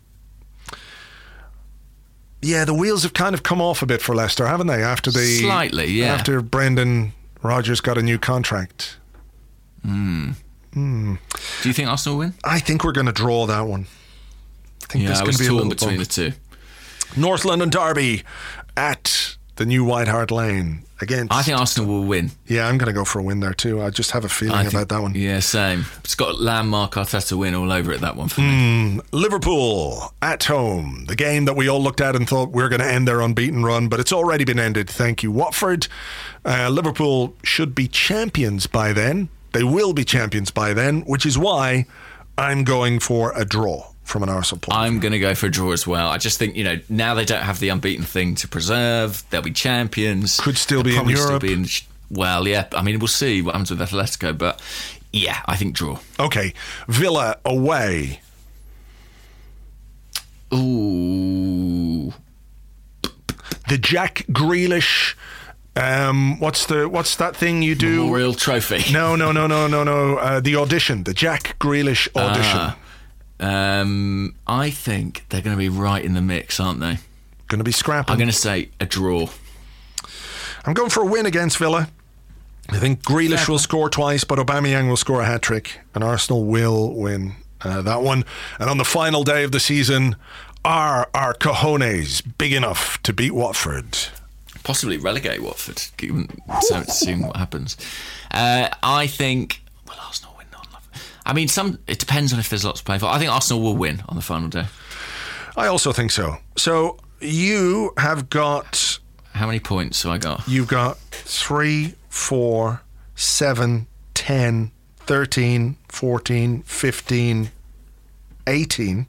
Yeah, the wheels have kind of come off a bit for Leicester, haven't they? After the Slightly, yeah. After Brendan Rodgers got a new contract. Do you think Arsenal will win? I think we're going to draw that one. I think Yeah, there's I going was to be a torn little between bump. the two. North London Derby at the new White Hart Lane against. I think Arsenal will win. Yeah, I'm going to go for a win there too. I just have a feeling I about think- that one. Yeah, same. It's got landmark Arteta win all over it, that one for me. Liverpool at home. The game that we all looked at and thought we are going to end their unbeaten run, but it's already been ended. Thank you, Watford. Uh, Liverpool should be champions by then. They will be champions by then, which is why I'm going for a draw from an Arsenal point. I'm going to go for a draw as well. I just think, you know, now they don't have the unbeaten thing to preserve. They'll be champions. Could still They'll be in probably still Europe. be in, well, yeah. I mean, we'll see what happens with Atletico, but yeah, I think draw. Okay, Villa away. Ooh. The Jack Grealish. Um, what's the what's that thing you do? Memorial Trophy. No, no, no, no, no, no. Uh, the audition, the Jack Grealish audition. Ah. Um, I think they're going to be right in the mix, aren't they? Going to be scrapping. I'm going to say a draw. I'm going for a win against Villa. I think Grealish will score twice, but Aubameyang will score a hat-trick, and Arsenal will win uh, that one. And on the final day of the season, are our cojones big enough to beat Watford? Possibly relegate Watford, given so seeing what happens. Uh, I think. Well, Arsenal win. Not enough. I mean, some. It depends on if there's lots to play for. I think Arsenal will win on the final day. I also think so. So you have got How many points have I got? you've got three, four, seven, ten, thirteen, fourteen, fifteen, eighteen,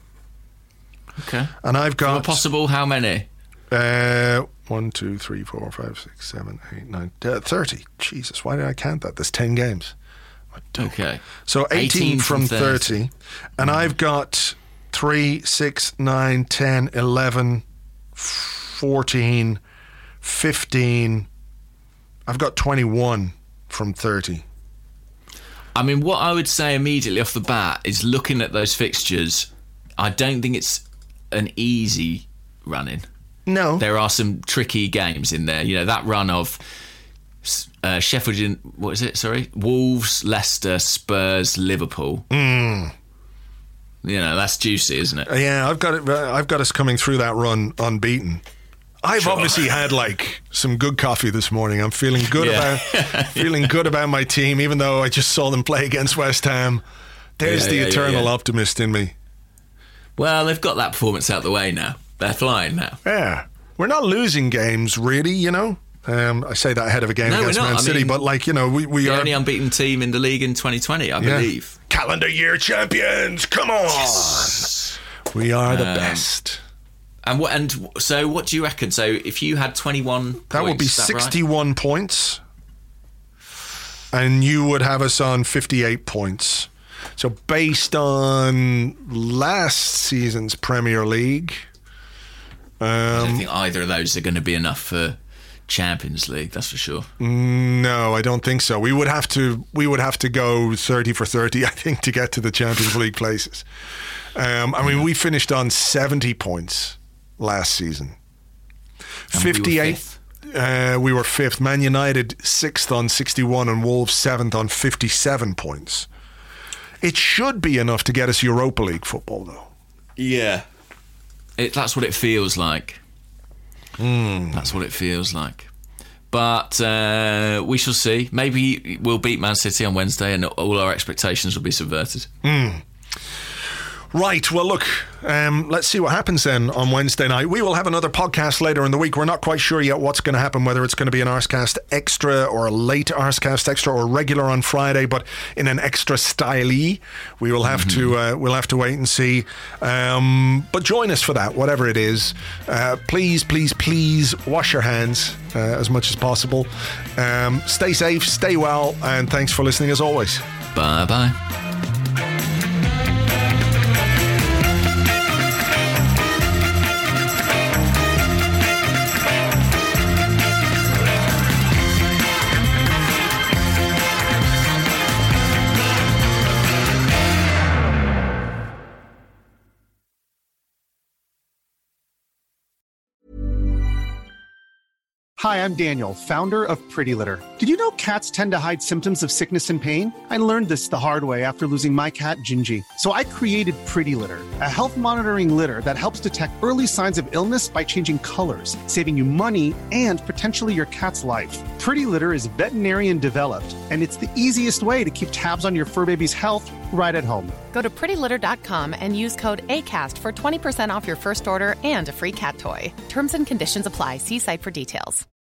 Okay. and I've Well, got possible. How many? Uh, one, two, three, four, five, six, seven, eight, nine, uh, thirty. Jesus, why did I count that? There's ten games. I don't- Okay. So eighteen, eighteen from from thirty. thirty. And I've got three, six, nine, ten, eleven, fourteen, fifteen. I've got twenty-one from thirty. I mean, what I would say immediately off the bat is looking at those fixtures. I don't think it's an easy run-in. No. There are some tricky games in there. You know, that run of uh, Sheffield, in, what is it, sorry? Wolves, Leicester, Spurs, Liverpool. Mm. You know, that's juicy, isn't it? Yeah, I've got it. I've got us coming through that run unbeaten. I've Sure. obviously had like some good coffee this morning. I'm feeling good Yeah. about feeling good about my team, even though I just saw them play against West Ham. There's Yeah, the yeah, yeah, eternal yeah. optimist in me. Well, they've got that performance out the way now. They're flying now. Yeah, we're not losing games, really. You know, um, I say that ahead of a game No, we're against not. Man I City, mean, but like you know, we we The are only unbeaten team in the league in twenty twenty, I yeah. believe. calendar year champions. Come on, we are the Um, best. And what? And so, what do you reckon? So, if you had twenty-one, That would be points, is that right? sixty-one points, and you would have us on fifty-eight points. So based on last season's Premier League, I don't um, think either of those are going to be enough for Champions League. That's for sure. no, I don't think so. We would have to we would have to go thirty for thirty, I think, to get to the Champions League places. Um, I mean, we finished on seventy points last season. And we were fifty-eight. fifth. Uh, we were fifth. Man United sixth on sixty-one, and Wolves seventh on fifty-seven points. It should be enough to get us Europa League football, though. Yeah. It, that's what it feels like. That's what it feels like. But uh, we shall see. Maybe we'll beat Man City on Wednesday and all our expectations will be subverted. Right, well, look, um, let's see what happens then on Wednesday night. We will have another podcast later in the week. We're not quite sure yet what's going to happen, whether it's going to be an Arscast Extra or a late Arscast Extra or regular on Friday, but in an extra style-y. We will have Mm-hmm. to uh, we'll have to wait and see. Um, but join us for that, whatever it is. Uh, please, please, please wash your hands uh, as much as possible. Um, stay safe, stay well, and thanks for listening as always. Bye-bye. Hi, I'm Daniel, founder of Pretty Litter. Did you know cats tend to hide symptoms of sickness and pain? I learned this the hard way after losing my cat, Gingy. So I created Pretty Litter, a health monitoring litter that helps detect early signs of illness by changing colors, saving you money and potentially your cat's life. Pretty Litter is veterinarian developed, and it's the easiest way to keep tabs on your fur baby's health right at home. Go to pretty litter dot com and use code ACAST for twenty percent off your first order and a free cat toy. Terms and conditions apply. See site for details.